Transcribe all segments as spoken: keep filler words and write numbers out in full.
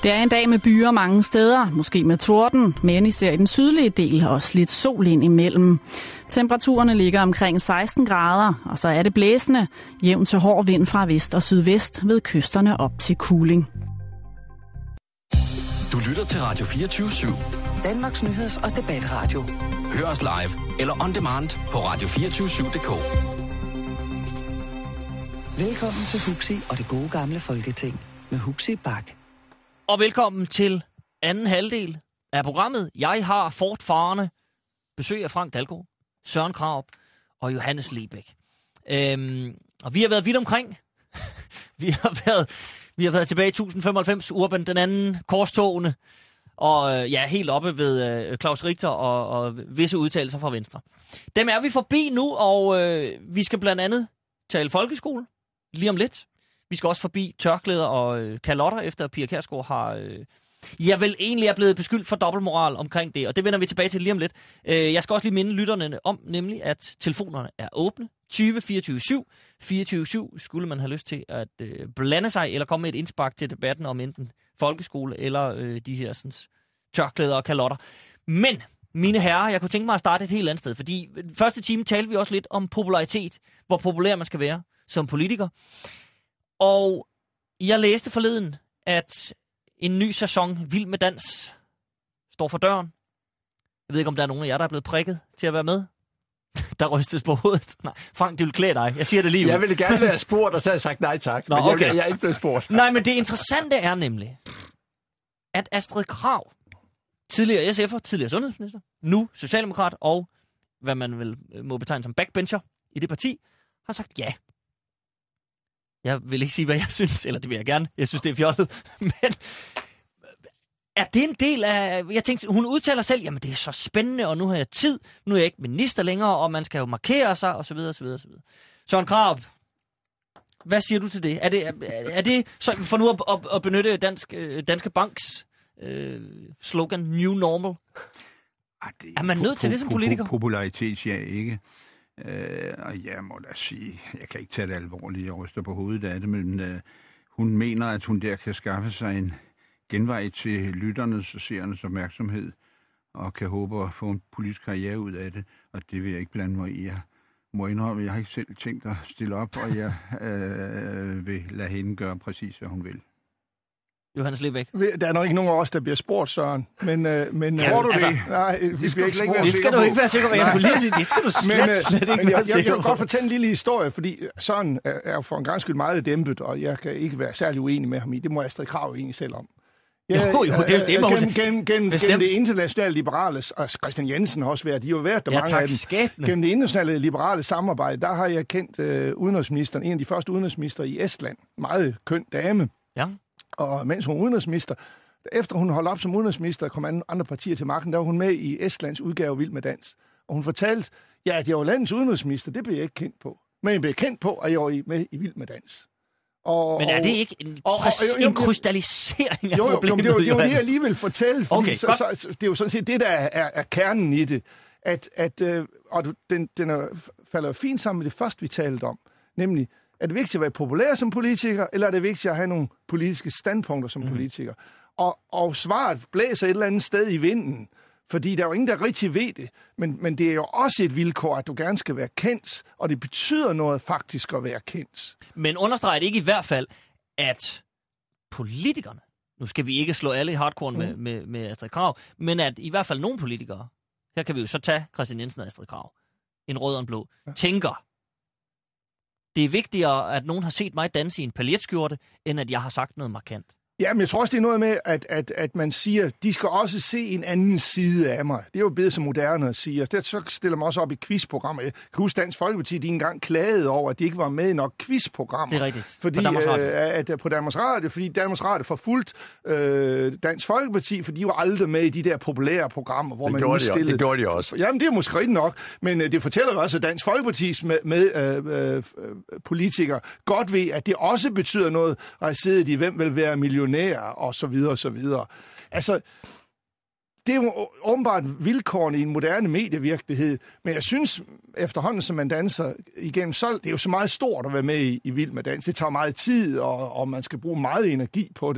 Det er en dag med byer mange steder, måske med torden, men især i den sydlige del også lidt sol ind imellem. Temperaturerne ligger omkring seksten grader, og så er det blæsende, jævn til hård vind fra vest og sydvest ved kysterne op til Kuling. Du lytter til Radio fireogtyve syv. Danmarks nyheds- og debatradio. Hør os live eller on demand på radio to fire syv punktum d k. Velkommen til Huxi og det gode gamle Folketing med Huxi Bak. Og velkommen til anden halvdel af programmet. Jeg har fortfarende besøg af Frank Dalgaard, Søren Krarup og Johannes Lebæk. Øhm, og vi har været vidt omkring. vi, har været, vi har været tilbage i tusind femoghalvfems, Urban den anden, korstogene, og øh, ja, helt oppe ved øh, Claus Richter og, og visse udtalelser fra Venstre. Dem er vi forbi nu, og øh, vi skal blandt andet tale folkeskole lige om lidt. Vi skal også forbi tørklæder og øh, kalotter, efter Pia Kjærsgaard har... Øh, jeg vel egentlig er blevet beskyldt for dobbeltmoral omkring det, og det vender vi tilbage til lige om lidt. Øh, jeg skal også lige minde lytterne om, nemlig at telefonerne er åbne. tyve fireogtyve syv. fireogtyve syv skulle man have lyst til at øh, blande sig, eller komme med et indspark til debatten om enten folkeskole eller øh, de her sådan, tørklæder og kalotter. Men, mine herrer, jeg kunne tænke mig at starte et helt andet sted, fordi første time talte vi også lidt om popularitet, hvor populær man skal være som politiker. Og jeg læste forleden, at en ny sæson Vild med Dans står for døren. Jeg ved ikke, om der er nogen af jer, der er blevet prikket til at være med. Der rystes på hovedet. Nej, Frank, det vil klæde dig. Jeg siger det lige ud. Jeg ville gerne være spurgt, og så har jeg sagt nej tak. Nå, men okay. jeg, jeg er ikke blevet spurgt. Nej, men det interessante er nemlig, at Astrid Krag, tidligere S F'er, tidligere sundhedsminister, nu socialdemokrat og hvad man vil må betegne som backbencher i det parti, har sagt ja. Jeg vil ikke sige, hvad jeg synes, eller det vil jeg gerne. Jeg synes, det er fjollet. Men er det en del af... Jeg tænkte, hun udtaler selv, jamen det er så spændende, og nu har jeg tid. Nu er jeg ikke minister længere, og man skal jo markere sig, og så videre, og så videre, og så videre. Søren Krarup, hvad siger du til det? Er det, er, er det så, for nu at, at, at benytte dansk, Danske Banks øh, slogan, New Normal? Ah, det er man nødt til det som politiker? Popularitet, ja ikke. Øh, og jeg må da sige, jeg kan ikke tage det alvorligt, jeg ryster på hovedet af det, men øh, hun mener, at hun der kan skaffe sig en genvej til lytternes og seernes opmærksomhed, og kan håbe at få en politisk karriere ud af det, og det vil jeg ikke blande mig i. Jeg må indrømme, jeg har ikke selv tænkt at stille op, og jeg øh, vil lade hende gøre præcis, hvad hun vil. Johannes Lebæk. Der er nok ikke nogen af os, der bliver spurgt, Søren. Men, øh, men tror du altså, det? Nej, vi bliver ikke spurgt. Det skal du ikke være sikker på. Jeg skulle lige sige, det skal du slet, men, øh, slet ikke men være jeg, sikker jeg, jeg på. vil godt fortælle en lille historie, fordi Søren er, er for en gang skyld meget dæmpet, og jeg kan ikke være særlig uenig med ham i. Det må Astrid Krag egentlig selv om. Jeg, jo, jo, det, det må hun gennem, gennem, gennem, Bestemt. gennem det internationale liberale, og Christian Jensen har også været, de har jo været der Ja, mange tak, af dem. skæbne. Gennem det internationale liberale samarbejde, der har jeg kendt øh, udenrigsministeren, en af de første udenrigsminister i Estland. Meget køn dame. Ja. Og mens hun var udenrigsminister, efter hun holdt op som udenrigsminister og kom andre partier til magten, der var hun med i Estlands udgave af Vild med Dans. Og hun fortalte, ja, at jeg var landets udenrigsminister, det blev jeg ikke kendt på. Men jeg blev kendt på, at jeg var med i Vild med Dans. Og, Men er det ikke en, og, og, og, en krystallisering af jo, jo, problemet? Jo, jo, det var det, jeg Johannes? lige vil fortælle, fordi Okay, så, så, det er jo sådan set det, der er, er kernen i det. At, at, øh, og den, den er, falder fint sammen med det første, vi talte om, nemlig, er det vigtigt at være populær som politiker, eller er det vigtigt at have nogle politiske standpunkter som mm. politiker? Og, og svaret blæser et eller andet sted i vinden, fordi der er jo ingen, der rigtig ved det. Men, men det er jo også et vilkår, at du gerne skal være kendt, og det betyder noget faktisk at være kendt. Men understreger det ikke i hvert fald, at politikerne, nu skal vi ikke slå alle i hardcore mm. med, med, med Astrid Krag, men at i hvert fald nogle politikere, her kan vi jo så tage Christian Jensen og Astrid Krag, en rød og en blå, ja. tænker, det er vigtigere, at nogen har set mig danse i en paljetskjorte, end at jeg har sagt noget markant. Ja, men jeg tror også, det er noget med, at, at, at man siger, de skal også se en anden side af mig. Det er jo blevet så moderne at sige. Det så stiller mig også op i quizprogrammer. Jeg kan huske, Dansk Folkeparti, de engang klagede over, at de ikke var med i nok quizprogrammer. Det er rigtigt. Fordi, på Danmarks Radio. Øh, at, på Danmarks Radio, fordi Danmarks Radio forfulgt øh, Dansk Folkeparti, for de var aldrig med i de der populære programmer, hvor det man gjorde udstillede... De, det gjorde de også. Jamen, det er måske rigtigt nok, men øh, det fortæller jo også, at Dansk Folkepartis med, med øh, øh, politikere godt ved, at det også betyder noget, at sidde i, hvem vil være millionær, og så videre, og så videre. Altså, det er jo åbenbart vilkårene i en moderne medievirkelighed, men jeg synes, efterhånden som man danser igennem, så det er jo så meget stort at være med i, i Vild med Dans. Det tager meget tid, og, og man skal bruge meget energi på det. Ja.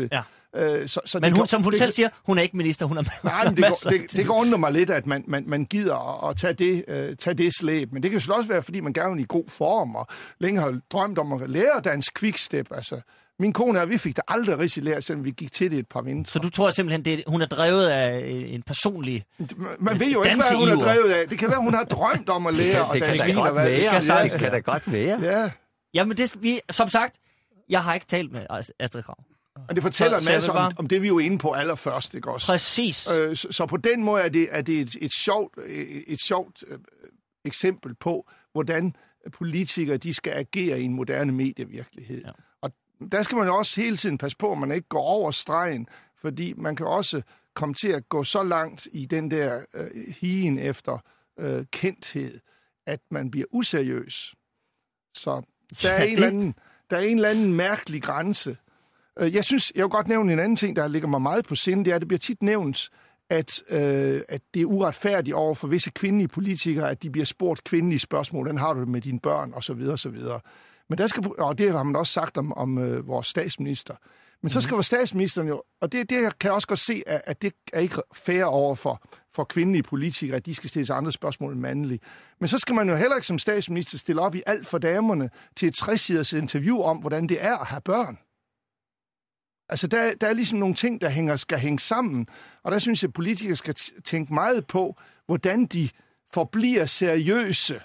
Øh, så, så men hun, går, som hun det, selv siger, hun er ikke minister, hun er nej, men det, går, det, det går undre mig lidt, at man, man, man gider at, at tage, det, uh, tage det slæb. Men det kan jo også være, fordi man gerne er i god form, og længe har drømt om at lære dansk quickstep. Altså, min kone og vi fik da aldrig rigtig lært, selvom vi gik til det et par vintre. Så du tror simpelthen, det, hun er drevet af en personlig Man ved jo ikke, hvad hun er drevet af. Det kan være, hun har drømt om at lære. det, og det, kan, da godt være. Ja, det kan da godt være. Ja. Jamen, det, vi, som sagt, jeg har ikke talt med Astrid Krag. Og det fortæller så, en masse så bare... om, om det, vi er jo inde på allerførst, ikke også? Præcis. Øh, så, så på den måde er det, er det et, et sjovt, et, et sjovt øh, eksempel på, hvordan politikere de skal agere i en moderne medievirkelighed. Ja. Og der skal man jo også hele tiden passe på, at man ikke går over stregen, fordi man kan også komme til at gå så langt i den der øh, higen efter øh, kendthed, at man bliver useriøs. Så der er, en eller anden, der er en eller anden mærkelig grænse. Jeg synes, jeg vil godt nævne en anden ting, der ligger mig meget på sinde, det er, at det bliver tit nævnt, at, øh, at det er uretfærdigt over for visse kvindelige politikere, at de bliver spurgt kvindelige spørgsmål. Hvordan har du det med dine børn? Og så videre, og så videre. Men der skal, og det har man også sagt om, om øh, vores statsminister. Men så skal vores statsministeren jo, og det, det kan jeg også godt se, at, at det er ikke fair over for, for kvindelige politikere, at de skal stille sig andre spørgsmål end mandlige. Men så skal man jo heller ikke som statsminister stille op i alt for damerne til et tres-siders interview om, hvordan det er at have børn. Altså, der, der er ligesom nogle ting, der hænger, skal hænge sammen, og der synes jeg, at politikere skal t- tænke meget på, hvordan de forbliver seriøse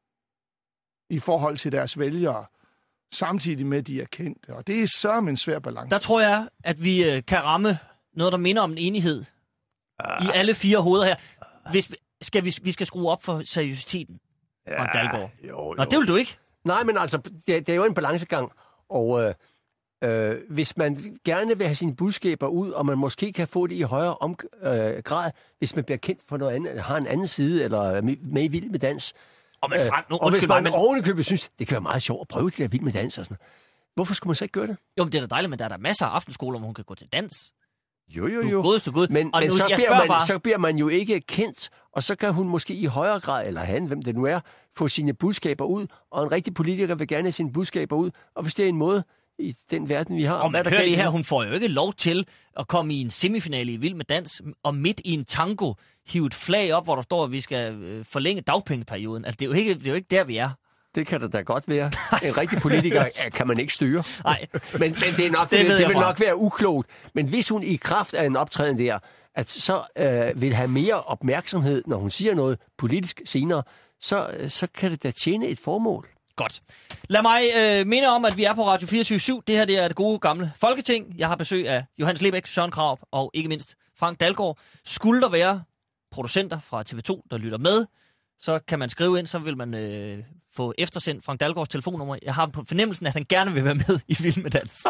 i forhold til deres vælgere, samtidig med, at de er kendte. Og det er sørme en svær balance. Der tror jeg, at vi øh, kan ramme noget, der minder om en enighed uh. i alle fire hoveder her. Hvis vi, skal vi, vi skal skrue op for seriøsiteten, Frank Dalgaard. Jo, jo. Nå, det vil du ikke. Nej, men altså, det, det er jo en balancegang, og... Øh, Øh, hvis man gerne vil have sine budskaber ud, og man måske kan få det i højere om, øh, grad, hvis man bliver kendt for noget andet, har en anden side, eller med i Vild med Dans. Og, men Frank, nu, øh, og hvis man mig, men... ovenikøbet synes, det kan være meget sjovt at prøve det der Vild med Dans og sådan noget. Hvorfor skulle man så ikke gøre det? Jo, men det er da dejligt, men der er der masser af aftenskoler, hvor hun kan gå til dans. Jo, jo, jo. Du godeste Gud. Men, og men nu, så, jeg bliver man, bare... så bliver man jo ikke kendt, og så kan hun måske i højere grad, eller han, hvem det nu er, få sine budskaber ud, og en rigtig politiker vil gerne have sine budskaber ud, og hvis det er en måde, i den verden, vi har. Og man hører det her, hun får jo ikke lov til at komme i en semifinale i Vild med Dans, og midt i en tango hive et flag op, hvor der står, at vi skal forlænge dagpengeperioden. Altså, det er jo ikke, det er jo ikke der, vi er. Det kan det da godt være. En rigtig politiker kan man ikke styre. Nej. Men, men det, er nok, det, det, det vil fra. nok være uklogt. Men hvis hun i kraft af en optræden der, at så øh, vil have mere opmærksomhed, når hun siger noget politisk senere, så, så kan det da tjene et formål. Godt. Lad mig øh, minde om, at vi er på Radio fireogtyve syv. Det her det er det gode gamle Folketing. Jeg har besøg af Johannes Lebæk, Søren Krarup og ikke mindst Frank Dalgaard. Skulle der være producenter fra T V to, der lytter med, så kan man skrive ind, så vil man øh, få eftersendt Frank Dalgaards telefonnummer. Jeg har på fornemmelsen, at han gerne vil være med i Vild med Dans.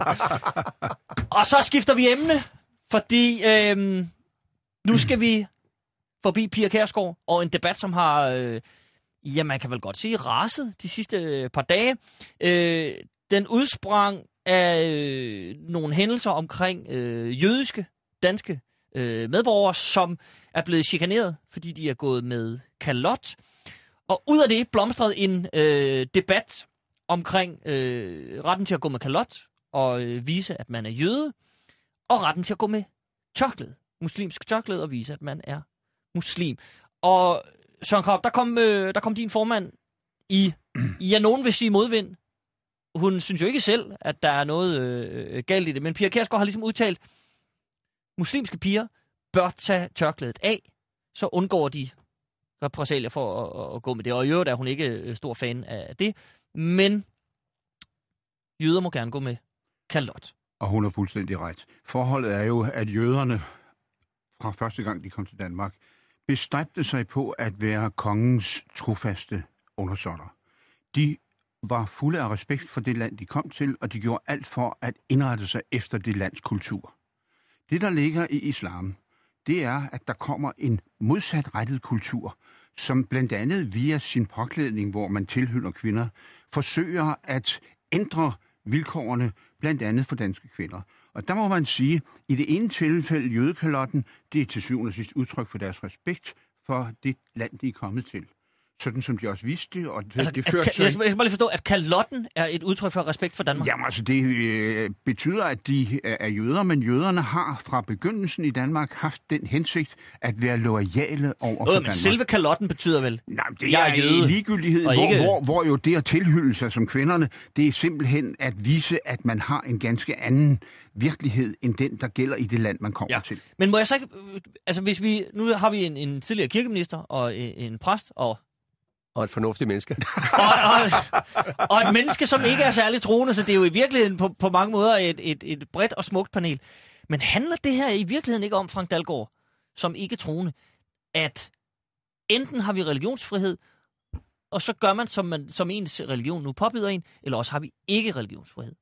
Og så skifter vi emne, fordi øh, nu skal vi forbi Pia Kjærsgaard og en debat, som har... Øh, Ja, man kan vel godt sige raset de sidste par dage. Øh, den udsprang af øh, nogle hændelser omkring øh, jødiske danske øh, medborgere, som er blevet chikaneret, fordi de er gået med kalot. Og ud af det blomstrede en øh, debat omkring øh, retten til at gå med kalot og øh, vise, at man er jøde, og retten til at gå med tørklæde, muslimsk tørklæde, og vise, at man er muslim. Og Søren Krarup, der kom, øh, der kom din formand i, ja, nogen vil sige modvind. Hun synes jo ikke selv, at der er noget øh, galt i det, men Pia Kjærsgaard har ligesom udtalt, muslimske piger bør tage tørklædet af, så undgår de repressalier for at, at, at gå med det. Og i øvrigt er hun ikke stor fan af det, men jøder må gerne gå med kalot. Og hun er fuldstændig ret. Forholdet er jo, at jøderne fra første gang, de kom til Danmark, bestræbte sig på at være kongens trofaste undersåtter. De var fulde af respekt for det land, de kom til, og de gjorde alt for at indrette sig efter det lands kultur. Det, der ligger i islam, det er, at der kommer en modsatrettet kultur, som blandt andet via sin påklædning, hvor man tilhylder kvinder, forsøger at ændre vilkårene blandt andet for danske kvinder. Og der må man sige, at i det ene tilfælde, jødekalotten, det er til syvende og sidst udtryk for deres respekt for det land, de er kommet til. sådan som de også vidste. Og det, altså, det førte at, jeg, jeg skal bare lige forstå, at kalotten er et udtryk for respekt for Danmark. Jamen altså, det øh, betyder, at de er jøder, men jøderne har fra begyndelsen i Danmark haft den hensigt at være loyale over for Danmark. Men selve kalotten betyder vel? Nej, det jeg er, er jøde, i ligegyldighed, hvor, ikke... hvor, hvor jo det at tilhylde sig som kvinderne, det er simpelthen at vise, at man har en ganske anden virkelighed, end den, der gælder i det land, man kommer ja. til. Men må jeg så ikke... Altså, hvis vi... Nu har vi en, en tidligere kirkeminister og en, en præst og... Og et fornuftigt menneske. og, og, og et menneske, som ikke er særlig troende, så det er jo i virkeligheden på, på mange måder et, et, et bredt og smukt panel. Men handler det her i virkeligheden ikke om, Frank Dalgaard, som ikke troende, at enten har vi religionsfrihed, og så gør man, som, man, som ens religion nu påbyder en, eller også har vi ikke religionsfrihed?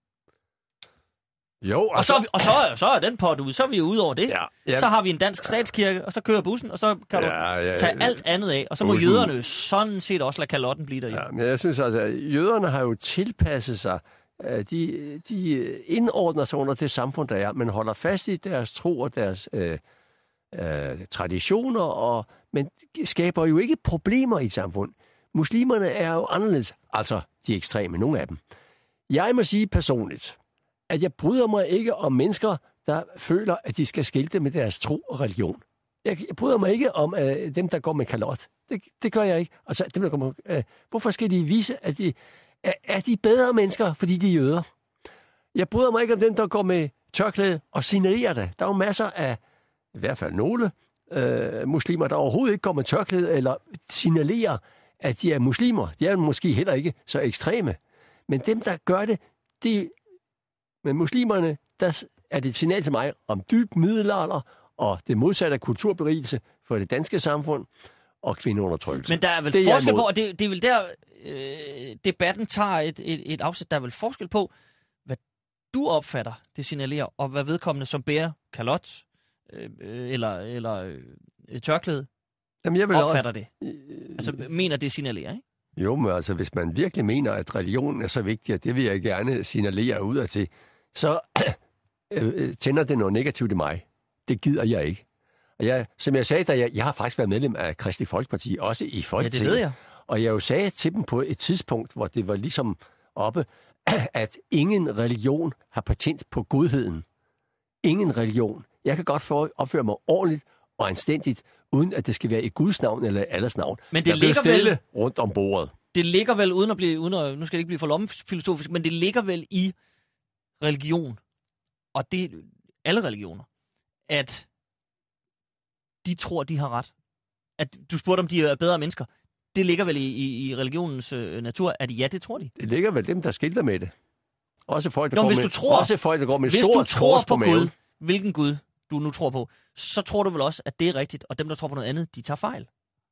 Jo, og, så, og så, så er den pot ud, så er vi jo ude over det. Ja, ja. Så har vi en dansk statskirke, og så kører bussen, og så kan du ja, ja, ja, tage ja. alt andet af. Og så må bussen. Jøderne sådan set også lade kalotten blive derhjemme. Ja, men jeg synes altså, at jøderne har jo tilpasset sig. De, de indordner sig under det samfund, der er, men holder fast i deres tro og deres øh, øh, traditioner, og, men skaber jo ikke problemer i et samfund. Muslimerne er jo anderledes, altså de ekstreme, nogle af dem. Jeg må sige personligt, at jeg bryder mig ikke om mennesker, der føler, at de skal skilte med deres tro og religion. Jeg, jeg bryder mig ikke om uh, dem, der går med kalot. Det, det gør jeg ikke. Altså, dem, der går med, uh, hvorfor skal de vise, at de er, er de bedre mennesker, fordi de er jøder? Jeg bryder mig ikke om dem, der går med tørklæde og signalerer det. Der er jo masser af, i hvert fald nogle uh, muslimer, der overhovedet ikke går med tørklæde eller signalerer, at de er muslimer. De er måske heller ikke så ekstreme. Men dem, der gør det, det Men muslimerne, der er det et signal til mig om dyb middelalder og det modsatte af kulturberigelse for det danske samfund og kvindeundertrykkelse. Men der er vel det forskel på, og det, det er vel der, øh, debatten tager et, et, et afsæt, der er vel forskel på, hvad du opfatter, det signalerer, og hvad vedkommende, som bærer kalot øh, eller, eller øh, tørklæde, Jamen, jeg vil opfatter også, det. Altså, mener det signalerer, ikke? Jo, men altså, hvis man virkelig mener, at religionen er så vigtig, og det vil jeg gerne signalere ud af til, så øh, tænder det noget negativt i mig. Det gider jeg ikke. Og jeg, som jeg sagde, da jeg, jeg har faktisk været medlem af Kristelig Folkeparti, også i Folketinget. Ja, det ved jeg. Og jeg jo sagde til dem på et tidspunkt, hvor det var ligesom oppe, at ingen religion har patent på godheden. Ingen religion. Jeg kan godt få, opføre mig ordentligt og anstændigt, uden at det skal være i Guds navn eller alles navn. Men det ligger vel rundt om bordet. Det ligger vel, uden at blive, uden at, nu skal det ikke blive for lommefilosofisk, men det ligger vel i religion, og det alle religioner, at de tror, de har ret. At du spurgte, om de er bedre mennesker. Det ligger vel i, i, i religionens øh, natur, at ja, det tror de. Det ligger vel dem, der skilter med det. Også folk, der, Nå, går, hvis med, du tror, også folk, der går med hvis stor du tror på, på Gud, hvilken Gud du nu tror på, så tror du vel også, at det er rigtigt, og dem, der tror på noget andet, de tager fejl.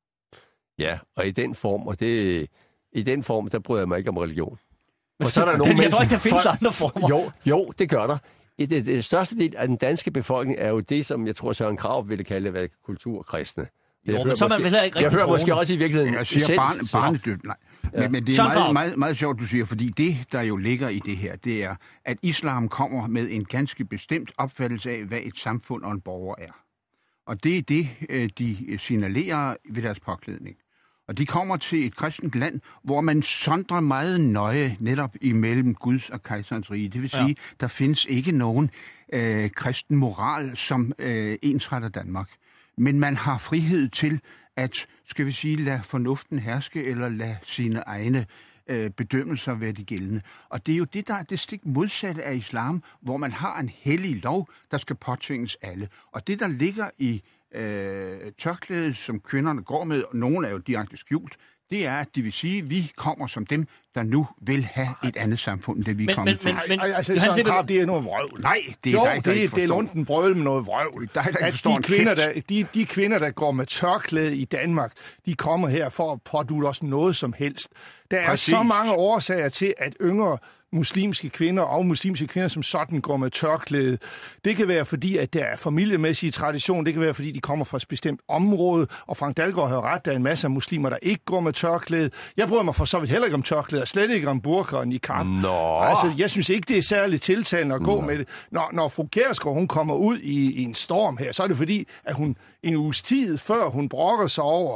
Ja, og i den form, og det, i den form, der bryder jeg mig ikke om religion. Og så er der nogle men jeg tror ikke, der findes folk, andre former. Jo, jo, det gør der. Det, det, det største del af den danske befolkning er jo det, som jeg tror, Søren Krarup ville kalde hvad, kulturkristne. Jo, men så er man vel heller ikke rigtig Jeg hører troende. måske også i virkeligheden Jeg siger selv, barn, barnedøbt, nej. Ja. Men, men det er Søren meget, Krarup. meget, meget sjovt, du siger, fordi det, der jo ligger i det her, det er, at islam kommer med en ganske bestemt opfattelse af, hvad et samfund og en borger er. Og det er det, de signalerer ved deres påklædning. Og de kommer til et kristent land, hvor man sondrer meget nøje netop imellem Guds og kejserens rige. Det vil sige, ja. der findes ikke nogen øh, kristen moral, som øh, ensretter Danmark. Men man har frihed til at, skal vi sige, lade fornuften herske, eller lade sine egne øh, bedømmelser være de gældende. Og det er jo det, der er det stik modsatte af islam, hvor man har en hellig lov, der skal påtvinges alle. Og det, der ligger i øh, tørklædet, som kvinderne går med, og nogle er jo direkte skjult, det er, at de vil sige, at vi kommer som dem, der nu vil have et andet samfund, end det vi er kommet til. Men, men, men, altså, Søren Krarup, det er noget vrøvl. Nej, det er jo, dig, der det, ikke det er lunden brøl med noget vrøvl. Dig, der at de kvinder, der, de, de kvinder, der går med tørklæde i Danmark, de kommer her for at pådutte os noget som helst. Der er Præcis. så mange årsager til, at yngre muslimske kvinder og muslimske kvinder som sådan går med tørklæde. Det kan være fordi, at der er familiemæssige tradition. Det kan være fordi, de kommer fra et bestemt område. Og Frank Dalgaard har ret, der er en masse af muslimer, der ikke går med tørklæde. Jeg bryder mig for så vidt heller ikke om tørklæde, og slet ikke om burka og niqab. Nå. Altså, jeg synes ikke, det er særligt tiltalende at gå Nå. med det. Når, når fru Kjærsgaard, hun kommer ud i, i en storm her, så er det fordi, at hun en uges tid før, hun brokker sig over,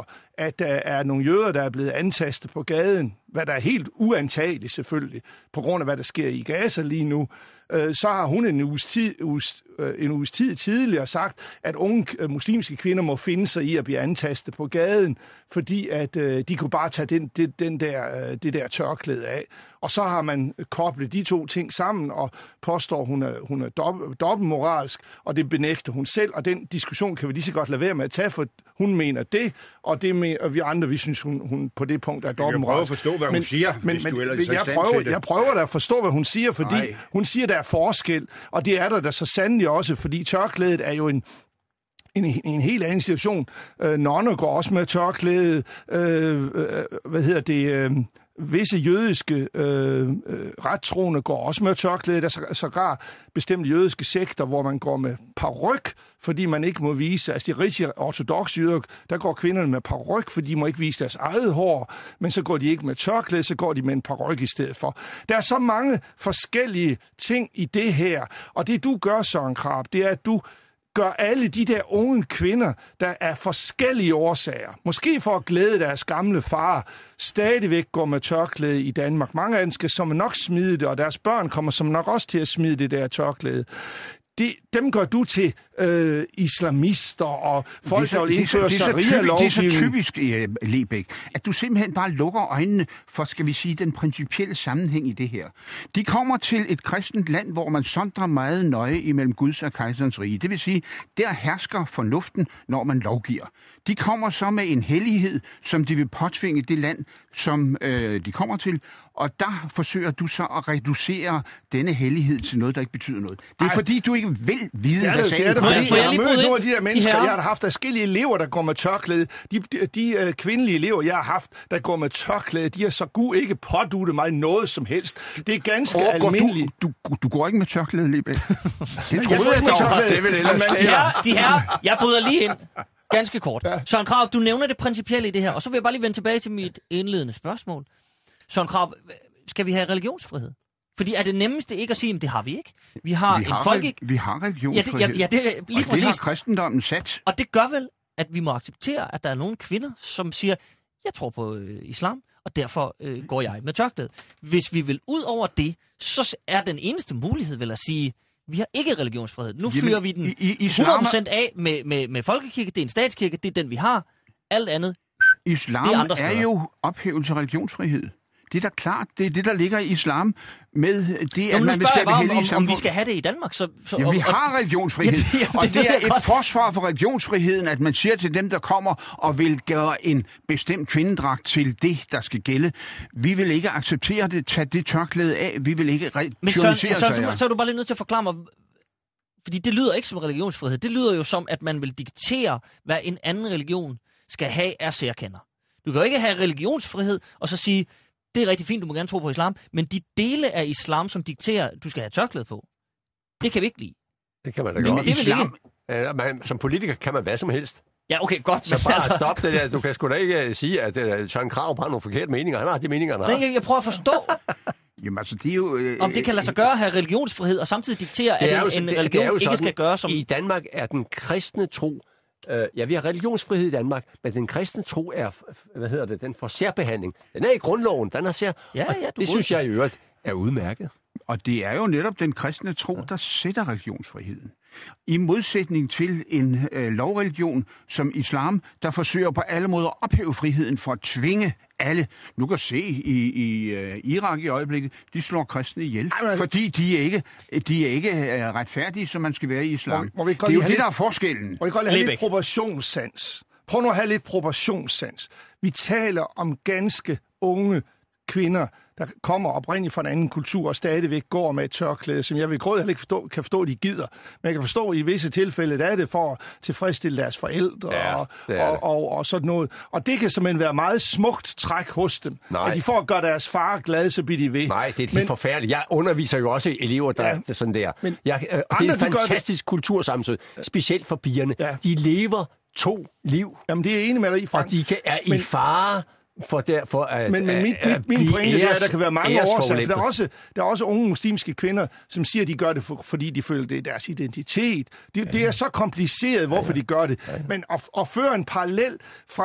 at der er nogle jøder, der er blevet antastet på gaden, hvad der er helt uantageligt selvfølgelig, på grund af hvad der sker i Gaza lige nu, så har hun en uges tid, uges, en uges tid tidligere sagt, at unge muslimske kvinder må finde sig i at blive antastet på gaden, fordi at de kunne bare tage den, den, den der, det der tørklæde af. Og så har man koblet de to ting sammen og påstår, hun er, hun er dob- dobbeltmoralsk, og det benægter hun selv, og den diskussion kan vi lige så godt lade være med at tage, for hun mener det, og det med, og vi andre, vi synes, hun, hun på det punkt er dobbeltmoralsk. Jeg prøver at forstå, hvad hun men, siger, men, hvis men, du ellers er jeg, stand prøver, til det. jeg prøver da at forstå, hvad hun siger, fordi Ej. hun siger, der er forskel, og det er der da så sandelig også, fordi tørklædet er jo en En, en helt anden situation. Øh, nonner går også med tørklæde. Øh, øh, hvad hedder det? Øh, visse jødiske øh, øh, rettroende går også med tørklæde. Der er sågar bestemte jødiske sekter, hvor man går med paryk, fordi man ikke må vise, altså de rigtig ortodoxe jøder, der går kvinderne med paryk, fordi de må ikke vise deres eget hår, men så går de ikke med tørklæde, så går de med en paryk i stedet for. Der er så mange forskellige ting i det her, og det du gør, Søren Krab, det er, at du gør alle de der unge kvinder, der er forskellige årsager, måske for at glæde deres gamle far, stadigvæk går med tørklæde i Danmark. Mange af dem skal som nok smide det, og deres børn kommer som nok også til at smide det der tørklæde. De, dem gør du til øh, islamister og folk, der vil indføre sharia-lovgivning. Det er så typisk, uh, Lebæk, at du simpelthen bare lukker øjnene for, skal vi sige, den principielle sammenhæng i det her. De kommer til et kristent land, hvor man sondrer meget nøje imellem Guds og kejserens rige. Det vil sige, der hersker fornuften, når man lovgiver. De kommer så med en hellighed, som de vil påtvinge det land, som øh, de kommer til, og der forsøger du så at reducere denne hellighed til noget, der ikke betyder noget. Det er Ej. fordi, du ikke vil vide, det er hvad det, sagen det er det, fordi jeg har mødt nogle af de der mennesker, de jeg har haft forskellige elever, der går med tørklæde. De, de, de uh, kvindelige elever, jeg har haft, der går med tørklæde, de har så gud ikke påduttet mig noget som helst. Det er ganske oh, almindeligt. Du, du, du går ikke med tørklæde, Lebæk. Det troede jeg dog. Det vil ellers de her, de her, jeg bryder lige ind. Ganske kort. Ja. Søren Krab, du nævner det principielle i det her, og så vil jeg bare lige vende tilbage til mit indledende spørgsmål. Søren Krab, skal vi have religionsfrihed? Fordi er det nemmeste ikke at sige, at det har vi ikke? Vi har, vi har en folke... Vi har religionsfrihed. Ja, det, ja, ja, det er lige og præcis. det har kristendommen sat. Og det gør vel, at vi må acceptere, at der er nogle kvinder, som siger, jeg tror på øh, islam, og derfor øh, går jeg med tørklæde. Hvis vi vil ud over det, så er den eneste mulighed vel at sige, vi har ikke religionsfrihed. Nu fyrer vi den i, i hundrede procent af med, med, med folkekirke. Det er en statskirke, det er den, vi har. Alt andet, islam det er andre er jo ophævelse af religionsfrihed. Det er da klart, det er det, der ligger i islam med det, jo, at man vil skabe hellige om, samfund. om vi skal have det i Danmark. Så, så, ja, og, vi har religionsfrihed, ja, det, ja, og det, det er et godt. forsvar for religionsfriheden, at man siger til dem, der kommer og vil gøre en bestemt kvindedragt til det, der skal gælde. Vi vil ikke acceptere det, tage det tørklæde af, vi vil ikke tyrannisere sig. Men så, så, så er du bare lige nødt til at forklare mig, fordi det lyder ikke som religionsfrihed. Det lyder jo som, at man vil diktere, hvad en anden religion skal have af særkender. Du kan jo ikke have religionsfrihed og så sige, det er rigtig fint, du må gerne tro på islam, men de dele af islam, som dikterer, du skal have tørklæde på, det kan vi ikke lide. Det kan man da men godt. Det vil islam, ikke. Uh, man, som politiker kan man hvad som helst. Ja, okay, godt. Så bare altså... stop det der. Du kan sgu da ikke sige, at uh, Søren Krab har nogle forkerte meninger. Han har de meninger, han har. Nej, jeg, jeg prøver at forstå, jamen, altså, det er jo, øh, om det kan lade sig gøre at have religionsfrihed, og samtidig diktere, at en, jo, en det, religion det ikke sådan, skal gøre som... I Danmark er den kristne tro... Uh, ja, vi har religionsfrihed i Danmark, men den kristne tro er, hvad hedder det, den får særbehandling. Den er i grundloven, den har sær... Ja, ja, det synes jeg i øvrigt er udmærket. Og det er jo netop den kristne tro, der sætter religionsfriheden. I modsætning til en øh, lovreligion som islam, der forsøger på alle måder at ophæve friheden for at tvinge alle. Nu kan se i, i uh, Irak i øjeblikket, de slår kristne ihjel, Ej, fordi de er ikke, de er ikke uh, retfærdige, som man skal være i islam. Må, må det er jo det, lidt, der er forskellen. Må vi godt have lidt proportionssans? Prøv nu at have lidt proportionssans. Vi taler om ganske unge kvinder, der kommer oprindeligt fra en anden kultur og stadigvæk går med et tørklæde, som jeg ved gråd heller ikke forstå, kan forstå, at de gider. Men jeg kan forstå, at i visse tilfælde er det for at tilfredsstille deres forældre ja, og, og, og, og sådan noget. Og det kan simpelthen være meget smukt træk hos dem. Nej. At de får at gøre deres far glad, så bliver de ved. Nej, det er helt forfærdeligt. Jeg underviser jo også elever, der ja, er sådan der. Men jeg, øh, det er et fantastisk kultursammenstød, specielt for pigerne. Ja. De lever to liv. Jamen, det er enig med dig i, Frank. Og de kan, er men, i fare... For der, for at, men men mit, mit, min pointe æres, er, at der kan være mange årsager. Der er, også, der er også unge muslimske kvinder, som siger, at de gør det, for, fordi de føler, det er deres identitet. Det, det er så kompliceret, hvorfor ja, ja. de gør det. Ja, ja. Men at, at føre en parallel fra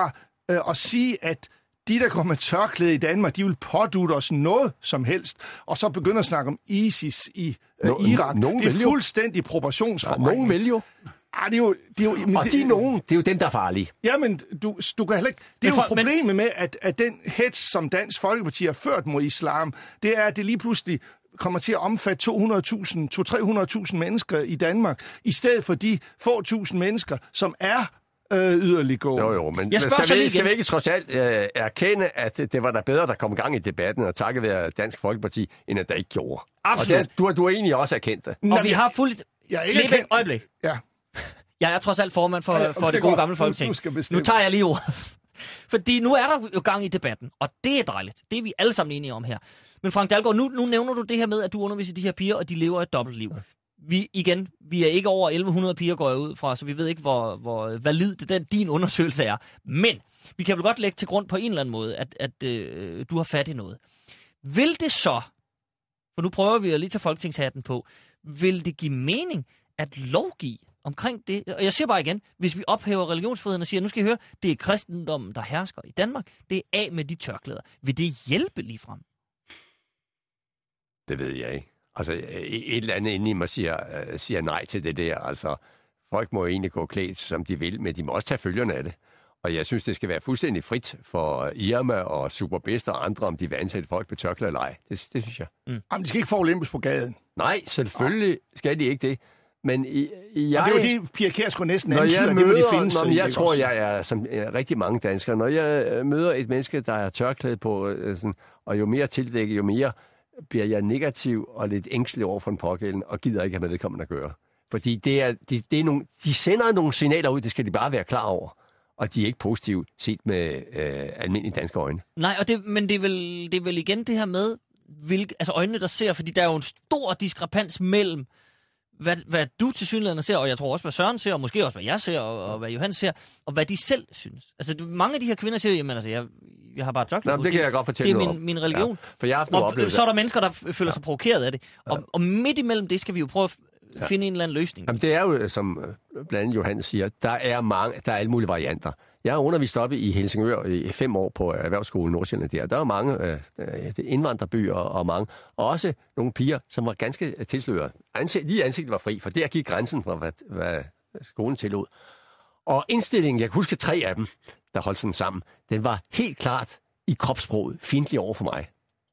øh, at sige, at de, der går med tørklæde i Danmark, de vil pådutte os noget som helst, og så begynde at snakke om ISIS i øh, no, Irak. No, det er fuldstændig proportionsforvrængning. Ja, nogen vil jo. Ah, det er jo, det er jo men og det, de nogen, det er jo dem, der er farlige. Jamen, du, du kan heller ikke... Det er for, jo problemet men... med, at, at den hets, som Dansk Folkeparti har ført mod islam, det er, at det lige pludselig kommer til at omfatte to hundrede tusind, to hundrede til tre hundrede tusind mennesker i Danmark, i stedet for de få tusind mennesker, som er øh, yderliggående. Jo, jo, men jeg skal vi, skal vi ikke trods alt øh, erkende, at det var da bedre, der kom gang i debatten, og takket være Dansk Folkeparti, end at der ikke gjorde. Absolut. Og det, du, du er egentlig også erkendt det. Og vi har fuldt... Jeg er ikke Lige et øjeblik. Ja. Jeg er trods alt formand for, Ja, for det det gode godt. gamle Folketing. Nu, nu tager jeg lige ordet. Fordi nu er der jo gang i debatten, og det er dejligt. Det er vi alle sammen enige om her. Men Frank Dalgaard, nu, nu nævner du det her med, at du underviser de her piger, og de lever et dobbeltliv. Vi, igen, vi er ikke over elleve hundrede piger, går jeg ud fra, så vi ved ikke, hvor, hvor valid det den, din undersøgelse er. Men vi kan vel godt lægge til grund på en eller anden måde, at, at øh, du har fat i noget. Vil det så, for nu prøver vi at lige tage folketingshatten på, vil det give mening at lovgive omkring det? Og jeg siger bare igen, hvis vi ophæver religionsfriheden og siger, nu skal I høre, det er kristendommen, der hersker i Danmark, det er af med de tørklæder. Vil det hjælpe ligefrem? Det ved jeg ikke. Altså, et eller andet inde i mig siger, uh, siger nej til det der. Altså, folk må jo egentlig gå klædt, som de vil, men de må også tage følgerne af det. Og jeg synes, det skal være fuldstændig frit for Irma og Superbest og andre, om de vil ansætte folk med tørklæder eller ej. Det, det synes jeg. Mm. Jamen, de skal ikke forulempes på gaden. Nej, selvfølgelig skal de ikke det. Men i, i jeg, og det er jo det, Pia Kjærsgaard næsten når antyder, jeg det møder, må de finde sig når, i. jeg tror, også. jeg er som er rigtig mange danskere. Når jeg møder et menneske, der er tørklæde på, sådan, og jo mere tildækket, jo mere bliver jeg negativ og lidt ængstelig over for en pågældende, og gider ikke have med vedkommende at gøre. Fordi det er, det, det er nogle, de sender nogle signaler ud, det skal de bare være klar over. Og de er ikke positive set med øh, almindelige danske øjne. Nej, og det, men det er, vel, det er vel igen det her med, hvilke, altså øjnene, der ser, fordi der er jo en stor diskrepans mellem, hvad, hvad du tilsyneladende ser, og jeg tror også, hvad Søren ser, og måske også, hvad jeg ser, og, og hvad Johan ser, og hvad de selv synes. Altså, mange af de her kvinder siger, jamen altså, jeg, jeg har bare tørklæde på. Det kan jeg godt fortælle Det er noget min, min religion. Ja, for jeg har haft noget og oplevelse. så er der mennesker, der føler sig ja. provokeret af det. Og, ja. og midt imellem det skal vi jo prøve at ja. finde en eller anden løsning. Jamen, det er jo, som blandt andet Johan siger, der er mange, der er alle mulige varianter. Jeg har undervist oppe i Helsingør i fem år på Erhvervsskolen Nordsjælland der. Der er mange øh, indvandrerbyer og mange. Og også nogle piger, som var ganske tilsløret. Ansigt, lige ansigtet var fri, for der gik grænsen for, hvad, hvad skolen tillod. Og indstillingen, jeg kan huske tre af dem, der holdt sådan sammen, den var helt klart i kropssproget fjendtlig over for mig.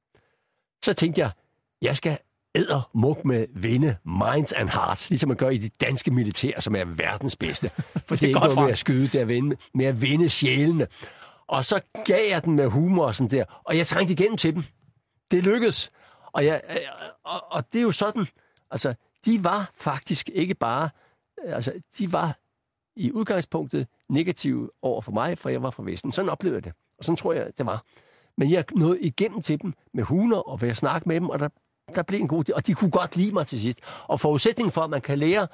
Så tænkte jeg, jeg skal æder muk med vinde minds and hearts, ligesom man gør i det danske militær, som er verdens bedste. For det er ikke noget med at skyde, det er at vinde, med at vinde sjælene. Og så gav jeg den med humor og sådan der, og jeg trængte igennem til dem. Det lykkedes. Og, jeg, og, og det er jo sådan, altså, de var faktisk ikke bare, altså, de var i udgangspunktet negative over for mig, for jeg var fra Vesten. Sådan oplevede jeg det. Og sådan tror jeg, det var. Men jeg nåede igennem til dem med humor og ved at snakke med dem, og der Der blev en god, og de kunne godt lide mig til sidst. Og forudsætningen for, at man kan lære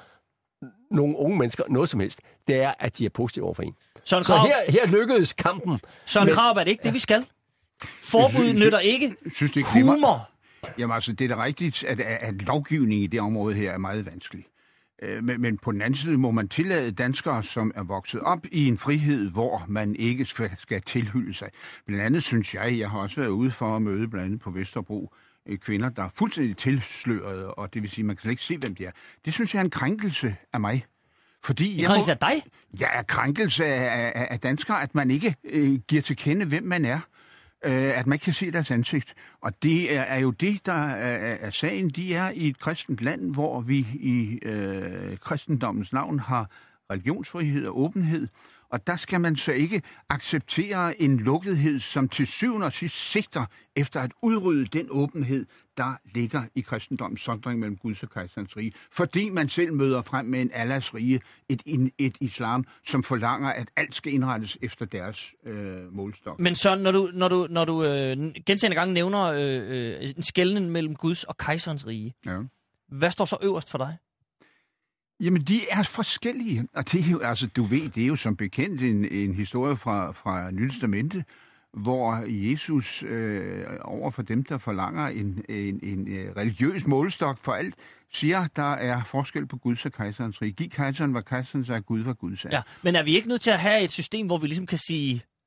nogle unge mennesker noget som helst, det er, at de er positive over for en. Søren Så her, her lykkedes kampen. Søren men... Krarup, er det ikke det, vi skal? Forbud synes, nytter ikke. Synes, det humor. Jamen altså, det er da rigtigt, at, at lovgivning i det område her er meget vanskelig. Men, men på den anden side må man tillade danskere, som er vokset op i en frihed, hvor man ikke skal, skal tilhylde sig. Blandt andet synes jeg, jeg har også været ude for at møde blandt andet på Vesterbro, kvinder, der er fuldstændig tilslørede, og det vil sige, at man kan slet ikke se, hvem de er. Det synes jeg er en krænkelse af mig. Fordi en krænkelse af dig? Ja, en krænkelse af, af, af danskere, at man ikke øh, giver til kende, hvem man er. Øh, at man ikke kan se deres ansigt. Og det er, er jo det, der er, er sagen. De er i et kristent land, hvor vi i øh, kristendommens navn har religionsfrihed og åbenhed. Og der skal man så ikke acceptere en lukkethed, som til syvende og sidst sigter efter at udrydde den åbenhed, der ligger i kristendommens sondring mellem Guds og kejserens rige. Fordi man selv møder frem med en Allahs rige, et, et, et islam, som forlanger, at alt skal indrettes efter deres øh, målstok. Men Søren, når du, når du, når du øh, gentagne gange nævner øh, øh, en skelnen mellem Guds og kejserens rige, ja. Hvad står så øverst for dig? Jamen, de er forskellige. Og det er jo, altså, du ved, det er jo som bekendt en, en historie fra, fra Nyt Testamente, hvor Jesus øh, over for dem, der forlanger en, en, en religiøs målestok for alt, siger, der er forskel på Guds og kejserens rige. Giv kejseren, hvad kejseren sagde, Gud var Guds. Ja, men er vi ikke nødt til at have et system, hvor vi ligesom kan sige,